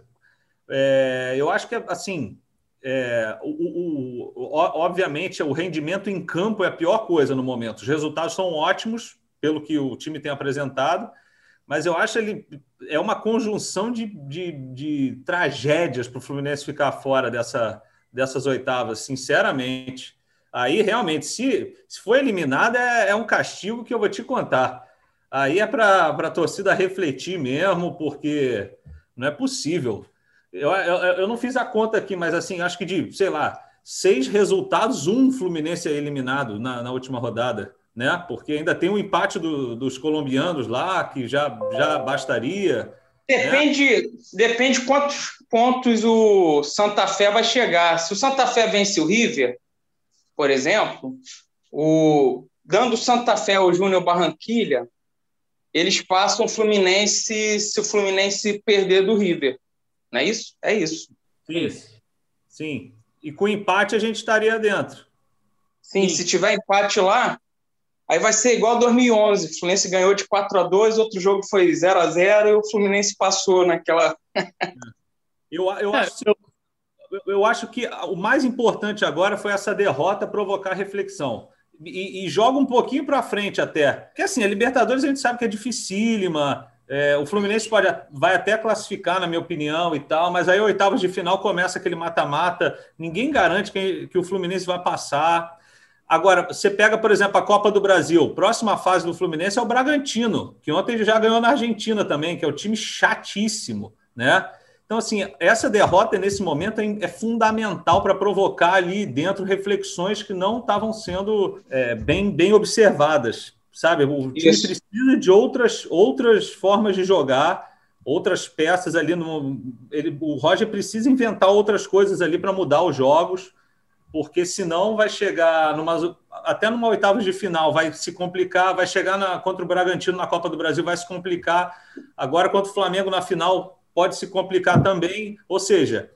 É, eu acho que, assim, é, o, o, o, obviamente, o rendimento em campo é a pior coisa no momento. Os resultados são ótimos, pelo que o time tem apresentado, mas eu acho que ele é uma conjunção de, de, de tragédias para o Fluminense ficar fora dessa, dessas oitavas, sinceramente. Aí, realmente, se, se for eliminado, é, é um castigo que eu vou te contar. Aí é para a torcida refletir mesmo, porque não é possível. Eu, eu, eu não fiz a conta aqui, mas assim, acho que de, sei lá, seis resultados, um Fluminense é eliminado na, na última rodada, né? Porque ainda tem um empate do, dos colombianos lá, que já, já bastaria. Depende, né? Depende quantos pontos o Santa Fé vai chegar. Se o Santa Fé vence o River, por exemplo, o, dando o Santa Fé ao Júnior Barranquilla, eles passam o Fluminense se o Fluminense perder do River. Não é isso? É isso. Sim. Sim. E com empate a gente estaria dentro. Sim, Sim. Se tiver empate lá, aí vai ser igual dois mil e onze. O Fluminense ganhou de quatro a dois, outro jogo foi zero a zero e o Fluminense passou naquela... eu, eu, acho, eu, eu acho que o mais importante agora foi essa derrota provocar reflexão. E, e joga um pouquinho para frente até. Porque assim, a Libertadores a gente sabe que é dificílima, é, o Fluminense pode, vai até classificar, na minha opinião, e tal, mas aí oitavas de final começa aquele mata-mata, ninguém garante que, que o Fluminense vai passar. Agora, você pega, por exemplo, a Copa do Brasil, próxima fase do Fluminense é o Bragantino, que ontem ele já ganhou na Argentina também, que é um time chatíssimo, né? Então, assim, essa derrota nesse momento é fundamental para provocar ali dentro reflexões que não estavam sendo é, bem, bem observadas, sabe? O time Isso. precisa de outras, outras formas de jogar, outras peças ali. No, ele, o Roger precisa inventar outras coisas ali para mudar os jogos, porque senão vai chegar numa, até numa oitava de final, vai se complicar, vai chegar na, contra o Bragantino na Copa do Brasil, vai se complicar. Agora, contra o Flamengo na final, pode se complicar também, ou seja,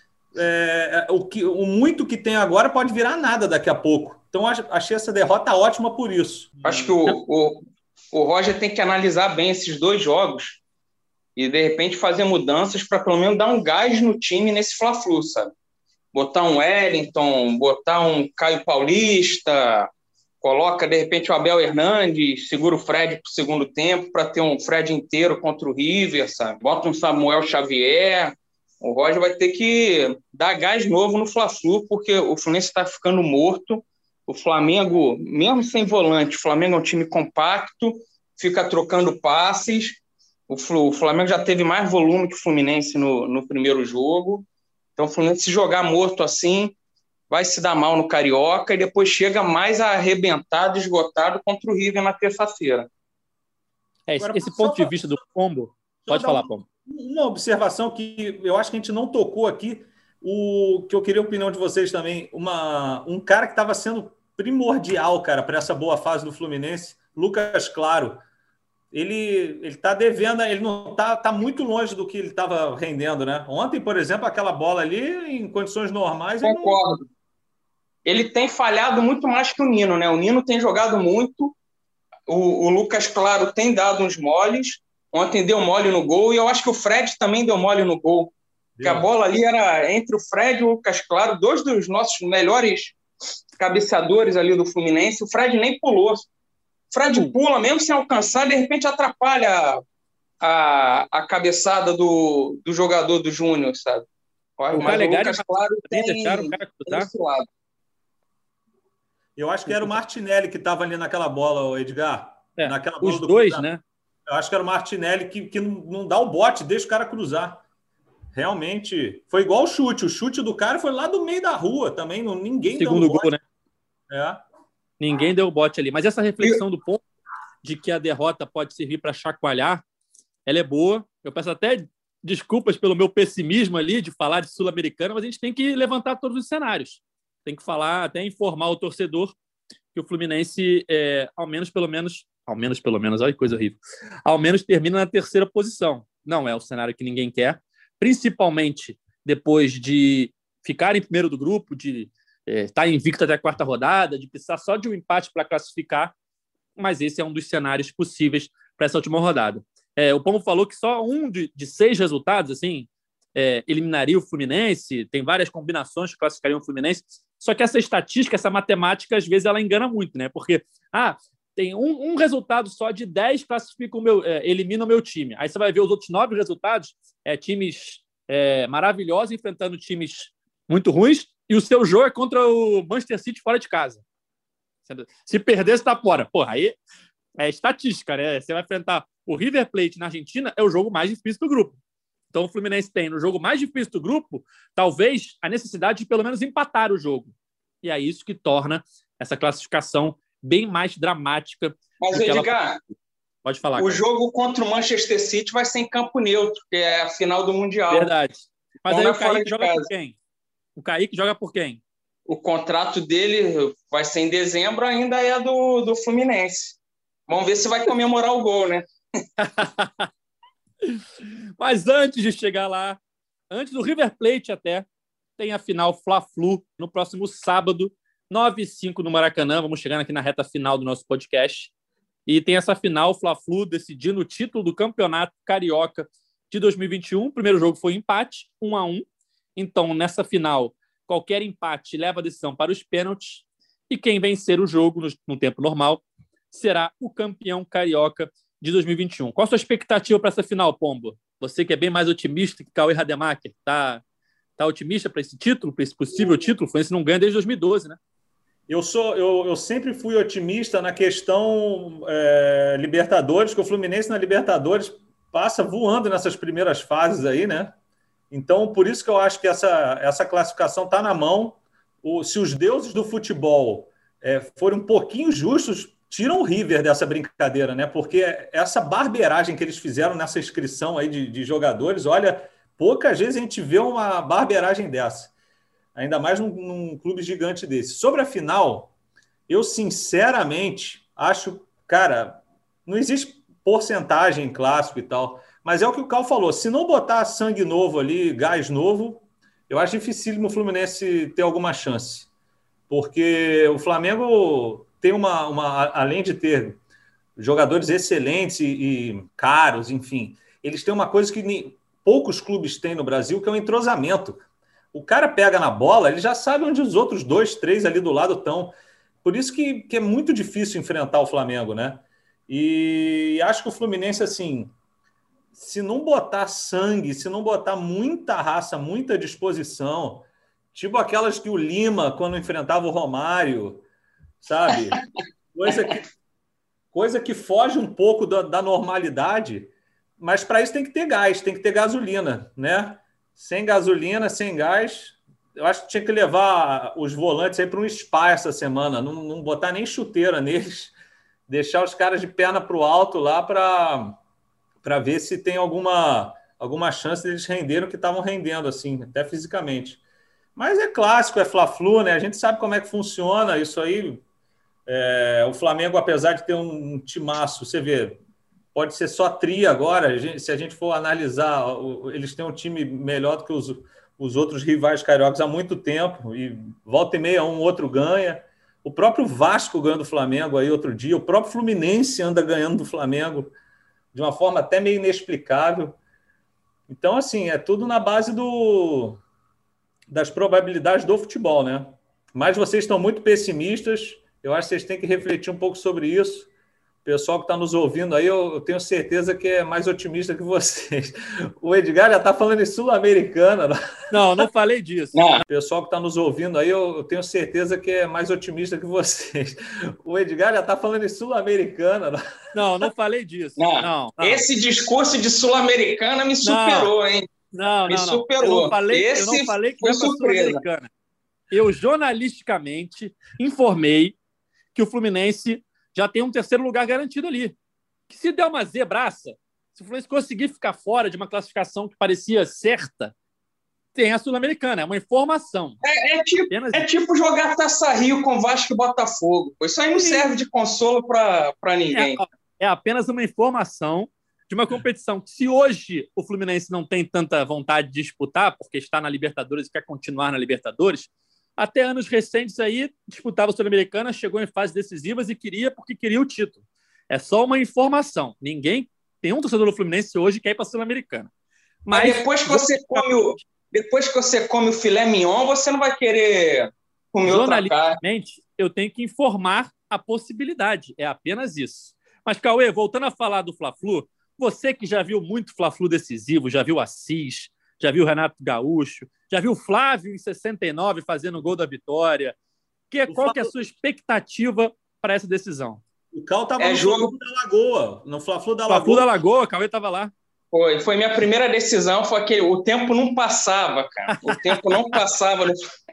é, o, que, o muito que tem agora pode virar nada daqui a pouco. Então, achei essa derrota ótima por isso. Acho que o, o, o Roger tem que analisar bem esses dois jogos e, de repente, fazer mudanças para, pelo menos, dar um gás no time nesse Fla-Flu, sabe? Botar um Wellington, botar um Caio Paulista, coloca, de repente, o Abel Hernandes, segura o Fred para o segundo tempo para ter um Fred inteiro contra o River, sabe? Bota um Samuel Xavier. O Roger vai ter que dar gás novo no Fla-Flu, porque o Fluminense está ficando morto. O Flamengo, mesmo sem volante, o Flamengo é um time compacto, fica trocando passes. O Flamengo já teve mais volume que o Fluminense no, no primeiro jogo. Então, o Fluminense, se jogar morto assim, vai se dar mal no Carioca e depois chega mais arrebentado, esgotado contra o River na terça-feira. É, esse, esse ponto de vista do Pombo... Pode falar, Pombo. Uma observação que eu acho que a gente não tocou aqui, o que eu queria a opinião de vocês também, uma, um cara que estava sendo primordial, cara, para essa boa fase do Fluminense, Lucas Claro. Ele está devendo, ele não está tá muito longe do que ele estava rendendo, né? Ontem, por exemplo, aquela bola ali, em condições normais... Concordo. Ele, não... ele tem falhado muito mais que o Nino, né? O Nino tem jogado muito, o, o Lucas Claro tem dado uns moles, ontem deu mole no gol, e eu acho que o Fred também deu mole no gol. Porque a bola ali era entre o Fred e o Lucas Claro, dois dos nossos melhores cabeceadores ali do Fluminense. O Fred nem pulou. Fred pula, mesmo sem alcançar, de repente atrapalha a, a cabeçada do, do jogador do Júnior, sabe? O Mas o Lucas Claro tem, deixaram o cara tem esse lado. Eu acho que era o Martinelli que estava ali naquela bola, Edgar. É, naquela bola os do dois, cruzamento. né? Eu acho que era o Martinelli que, que não, não dá o bote, deixa o cara cruzar. Realmente, foi igual o chute. O chute do cara foi lá do meio da rua também, não, ninguém Segundo dando gol, né? É. Ninguém deu bote ali. Mas essa reflexão do ponto de que a derrota pode servir para chacoalhar, ela é boa. Eu peço até desculpas pelo meu pessimismo ali de falar de Sul-Americana, mas a gente tem que levantar todos os cenários. Tem que falar, até informar o torcedor que o Fluminense, é, ao menos, pelo menos, ao menos, pelo menos, olha que coisa horrível, ao menos termina na terceira posição. Não é o cenário que ninguém quer, principalmente depois de ficar em primeiro do grupo, de é, estar invicto até a quarta rodada, de precisar só de um empate para classificar, mas esse é um dos cenários possíveis para essa última rodada. É, o Pombo falou que só um de, de seis resultados assim, é, eliminaria o Fluminense, tem várias combinações que classificariam o Fluminense, só que essa estatística, essa matemática, às vezes ela engana muito, né? Porque ah, tem um, um resultado só de dez classifica o meu, é, elimina o meu time. Aí você vai ver os outros nove resultados, é, times é, maravilhosos enfrentando times muito ruins, e o seu jogo é contra o Manchester City fora de casa. Se perder, você está fora. Porra, aí é estatística, né? Você vai enfrentar o River Plate na Argentina, é o jogo mais difícil do grupo. Então o Fluminense tem no jogo mais difícil do grupo, talvez a necessidade de pelo menos empatar o jogo. E é isso que torna essa classificação bem mais dramática. Mas, Edgar, ela... pode falar. O cara. jogo contra o Manchester City vai ser em campo neutro, que é a final do Mundial. Verdade. Mas então, aí o Kaique joga casa. por quem? O Kaique joga por quem? O contrato dele vai ser em dezembro, ainda é do, do Fluminense. Vamos ver se vai comemorar o gol, né? Mas antes de chegar lá, antes do River Plate até, tem a final Fla-Flu no próximo sábado, nove e cinco no Maracanã. Vamos chegando aqui na reta final do nosso podcast. E tem essa final Fla-Flu decidindo o título do Campeonato Carioca de dois mil e vinte e um. O primeiro jogo foi empate, um a um. Então, nessa final, qualquer empate leva a decisão para os pênaltis. E quem vencer o jogo no, no tempo normal será o campeão carioca de dois mil e vinte e um. Qual a sua expectativa para essa final, Pombo? Você que é bem mais otimista que Cauê Rademacher, tá, tá otimista para esse título, para esse possível título? O Fluminense não ganha desde dois mil e doze, né? Eu, sou, eu, eu sempre fui otimista na questão é, Libertadores, que o Fluminense na Libertadores passa voando nessas primeiras fases aí, né? Então, por isso que eu acho que essa, essa classificação está na mão. O, se os deuses do futebol é, forem um pouquinho justos, tiram o River dessa brincadeira, né? Porque essa barbeiragem que eles fizeram nessa inscrição aí de, de jogadores, olha, poucas vezes a gente vê uma barbeiragem dessa. Ainda mais num, num clube gigante desse. Sobre a final, eu sinceramente acho, cara, não existe porcentagem clássico e tal, mas é o que o Cal falou, se não botar sangue novo ali, gás novo, eu acho dificílimo o Fluminense ter alguma chance. Porque o Flamengo tem uma, uma além de ter jogadores excelentes e, e caros, enfim, eles têm uma coisa que nem, poucos clubes têm no Brasil, que é o entrosamento. O cara pega na bola, ele já sabe onde os outros dois, três ali do lado estão. Por isso que, que é muito difícil enfrentar o Flamengo, né? E acho que o Fluminense, assim, se não botar sangue, se não botar muita raça, muita disposição, tipo aquelas que o Lima, quando enfrentava o Romário, sabe? Coisa que, coisa que foge um pouco da, da normalidade, mas para isso tem que ter gás, tem que ter gasolina, né? Sem gasolina, sem gás, eu acho que tinha que levar os volantes aí para um spa essa semana, não, não botar nem chuteira neles, deixar os caras de perna para o alto lá para para ver se tem alguma, alguma chance deles renderem o que estavam rendendo, assim, até fisicamente. Mas é clássico, é Fla-Flu, né? A gente sabe como é que funciona isso aí. É, o Flamengo, apesar de ter um, um timaço, você vê, pode ser só tri agora, a gente, se a gente for analisar, o, eles têm um time melhor do que os, os outros rivais cariocas há muito tempo, e volta e meia um outro ganha. O próprio Vasco ganhou do Flamengo aí outro dia, o próprio Fluminense anda ganhando do Flamengo de uma forma até meio inexplicável. Então, assim, é tudo na base do, das probabilidades do futebol, né? Mas vocês estão muito pessimistas, eu acho que vocês têm que refletir um pouco sobre isso. O pessoal que está nos ouvindo aí, eu, eu tenho certeza que é mais otimista que vocês. O Edgar já está falando em Sul-Americana. Não, não falei disso. Não. O pessoal que está nos ouvindo aí, eu, eu tenho certeza que é mais otimista que vocês. O Edgar já está falando em Sul-Americana. Não, não falei disso. Não. Não, não. Esse discurso de Sul-Americana me superou, não. hein? Não, me não, superou. Eu não falei, Esse eu não falei que foi foi surpresa. Sul-Americana. Eu jornalisticamente informei que o Fluminense já tem um terceiro lugar garantido ali. Que se der uma zebraça, se o Fluminense conseguir ficar fora de uma classificação que parecia certa, tem a Sul-Americana, é uma informação. É, é, tipo, é tipo jogar Taça Rio com Vasco e Botafogo. Isso aí não Sim. serve de consolo para ninguém. É, é apenas uma informação de uma competição que, se hoje o Fluminense não tem tanta vontade de disputar, porque está na Libertadores e quer continuar na Libertadores, até anos recentes aí disputava a Sul-Americana, chegou em fases decisivas e queria porque queria o título. É só uma informação. Ninguém tem um torcedor do Fluminense hoje que quer ir para a Sul-Americana. Mas, Mas depois que você come o depois que você come o filé mignon, você não vai querer comer outra carne. Eu tenho que informar a possibilidade. É apenas isso. Mas, Cauê, voltando a falar do Fla-Flu, você que já viu muito Fla-Flu decisivo, já viu Assis, já viu Renato Gaúcho, já viu Flávio em sessenta e nove fazendo o gol da vitória. Que, qual que é a sua expectativa para essa decisão? O Cal estava é no jogo Fla-Flu da Lagoa. No Fla-Flu da Fla-Flu Lagoa. da Lagoa, o Cauê estava lá. Foi, foi minha primeira decisão, foi aquele, o tempo não passava, cara. O tempo não passava.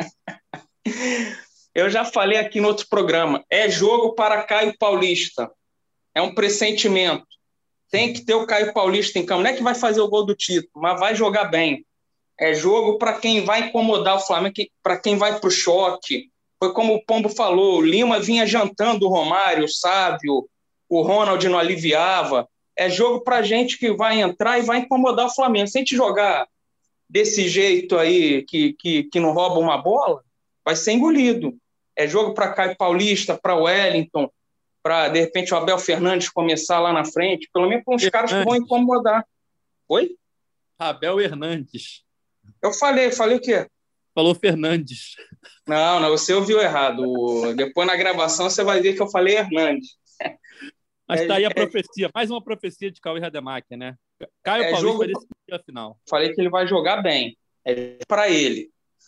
Eu já falei aqui no outro programa, é jogo para Caio Paulista. É um pressentimento. Tem que ter o Caio Paulista em campo. Não é que vai fazer o gol do título, mas vai jogar bem. É jogo para quem vai incomodar o Flamengo, para quem vai para o choque. Foi como o Pombo falou, o Lima vinha jantando o Romário, o Sávio, o Ronald não aliviava. É jogo para gente que vai entrar e vai incomodar o Flamengo. Se a gente jogar desse jeito aí, que, que, que não rouba uma bola, vai ser engolido. É jogo para Caio Paulista, para Wellington, para, de repente, o Abel Fernandes começar lá na frente. Pelo menos com os caras que vão incomodar. Oi? Abel Hernandes. Eu falei, falei o quê? Falou Fernandes. Não, não, você ouviu errado. Depois, na gravação, você vai ver que eu falei Hernandes. Mas está aí a profecia, mais uma profecia de Cauê Rademacher, né? Caio é Paulista jogo... vai decidir a final. Falei que ele vai jogar bem. É para ele.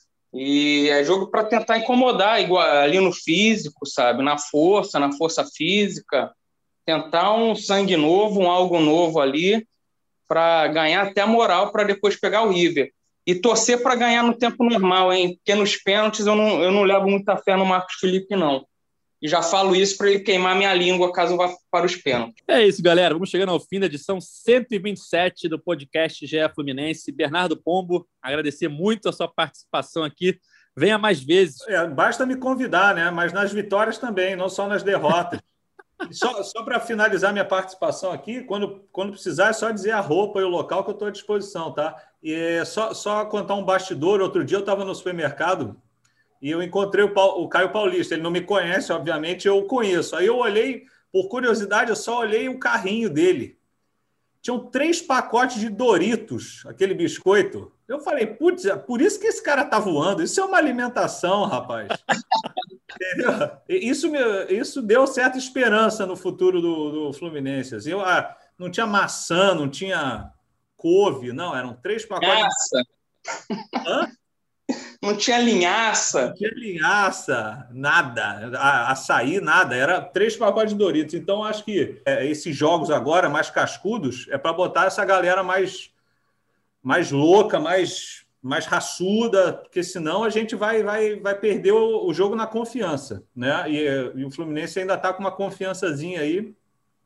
E é jogo para tentar incomodar igual, ali no físico, sabe? Na força, na força física. Tentar um sangue novo, um algo novo ali, para ganhar até a moral para depois pegar o River. E torcer para ganhar no tempo normal, hein? Porque nos pênaltis eu não, eu não levo muita fé no Marcos Felipe, não. E já falo isso para ele queimar minha língua caso vá para os pênaltis. É isso, galera. Vamos chegando ao fim da edição cento e vinte e sete do podcast G E Fluminense. Bernardo Pombo, agradecer muito a sua participação aqui. Venha mais vezes. É, basta me convidar, né? Mas nas vitórias também, não só nas derrotas. Só, só para finalizar minha participação aqui, quando, quando precisar, é só dizer a roupa e o local que eu estou à disposição, tá? E é só, só contar um bastidor. Outro dia eu estava no supermercado e eu encontrei o, Paulo, o Caio Paulista. Ele não me conhece, obviamente, eu o conheço. Aí eu olhei, por curiosidade, eu só olhei o carrinho dele. Tinham três pacotes de Doritos, aquele biscoito. Eu falei, putz, por isso que esse cara tá voando. Isso é uma alimentação, rapaz. Entendeu? Isso, me, isso deu certa esperança no futuro do, do Fluminense. Assim, eu, ah, não tinha maçã, não tinha couve, não. Eram três pacotes. Linhaça. Hã? Não tinha linhaça. Não tinha linhaça, nada. A, açaí, nada. Era três pacotes de Doritos. Então, acho que é, esses jogos agora, mais cascudos, é para botar essa galera mais, mais louca, mais, mais raçuda, porque senão a gente vai, vai, vai perder o, o jogo na confiança, né? E, e o Fluminense ainda está com uma confiançazinha aí.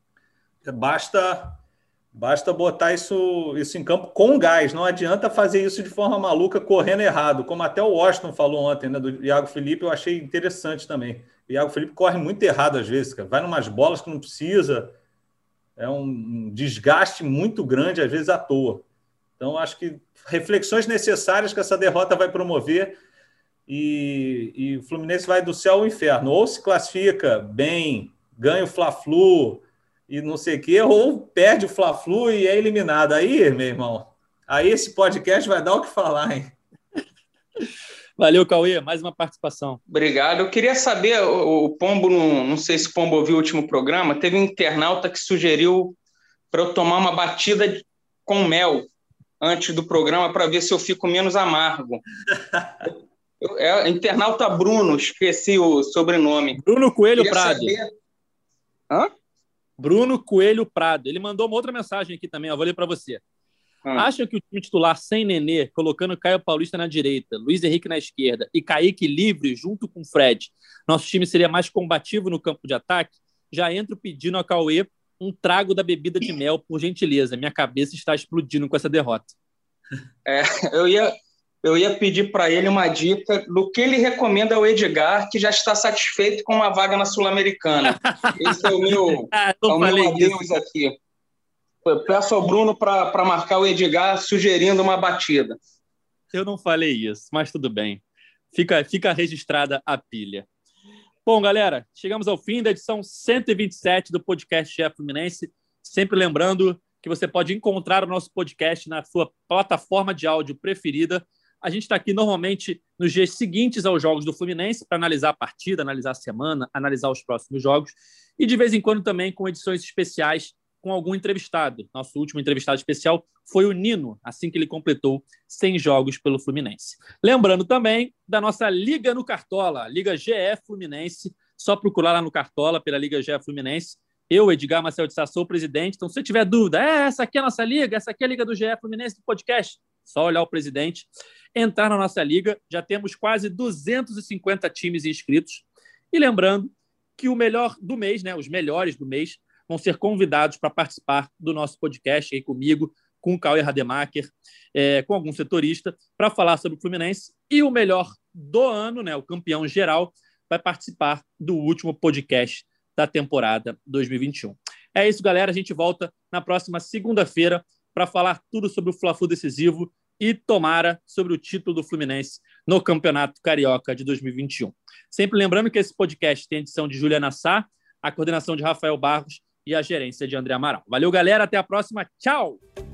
Basta... Basta botar isso, isso em campo com gás. Não adianta fazer isso de forma maluca, correndo errado. Como até o Washington falou ontem, né, do Iago Felipe, eu achei interessante também. O Iago Felipe corre muito errado às vezes, cara. Vai numas bolas que não precisa. É um desgaste muito grande, às vezes, à toa. Então, acho que reflexões necessárias que essa derrota vai promover e, e o Fluminense vai do céu ao inferno. Ou se classifica bem, ganha o Fla-Flu e não sei o quê, ou perde o Fla-Flu e é eliminado. Aí, meu irmão, aí esse podcast vai dar o que falar, hein? Valeu, Cauê. Mais uma participação. Obrigado. Eu queria saber, o, o Pombo, não, não sei se o Pombo ouviu o último programa, teve um internauta que sugeriu para eu tomar uma batida com mel antes do programa para ver se eu fico menos amargo. É internauta Bruno, esqueci o sobrenome. Bruno Coelho Prado. Saber... Hã? Bruno Coelho Prado. Ele mandou uma outra mensagem aqui também, eu vou ler para você. Hum. Acham que o time titular sem Nenê, colocando Caio Paulista na direita, Luiz Henrique na esquerda e Kaique livre junto com o Fred, nosso time seria mais combativo no campo de ataque? Já entro pedindo a Cauê um trago da bebida de mel, por gentileza. Minha cabeça está explodindo com essa derrota. É, eu ia, eu ia pedir para ele uma dica do que ele recomenda ao Edgar, que já está satisfeito com uma vaga na Sul-Americana. Esse é o meu, ah, é o meu adeus aqui. Eu peço ao Bruno para marcar o Edgar sugerindo uma batida. Eu não falei isso, mas tudo bem. Fica, fica registrada a pilha. Bom, galera, chegamos ao fim da edição cento e vinte e sete do podcast G E Fluminense. Sempre lembrando que você pode encontrar o nosso podcast na sua plataforma de áudio preferida. A gente está aqui normalmente nos dias seguintes aos jogos do Fluminense para analisar a partida, analisar a semana, analisar os próximos jogos e de vez em quando também com edições especiais com algum entrevistado. Nosso último entrevistado especial foi o Nino, assim que ele completou cem jogos pelo Fluminense. Lembrando também da nossa Liga no Cartola, Liga G E Fluminense. Só procurar lá no Cartola pela Liga G E Fluminense. Eu, Edgar Marcel de Sá, sou o presidente. Então, se você tiver dúvida, é, essa aqui é a nossa liga, essa aqui é a Liga do G E Fluminense do podcast, só olhar o presidente, entrar na nossa liga. Já temos quase duzentos e cinquenta times inscritos. E lembrando que o melhor do mês, né, os melhores do mês, vão ser convidados para participar do nosso podcast aí comigo, com o Cauê Rademacher, é, com algum setorista, para falar sobre o Fluminense. E o melhor do ano, né, o campeão geral, vai participar do último podcast da temporada dois mil e vinte e um. É isso, galera. A gente volta na próxima segunda-feira para falar tudo sobre o Fla-Flu decisivo e, tomara, sobre o título do Fluminense no Campeonato Carioca de dois mil e vinte e um. Sempre lembrando que esse podcast tem a edição de Juliana Sá, a coordenação de Rafael Barros e a gerência de André Amaral. Valeu, galera. Até a próxima. Tchau!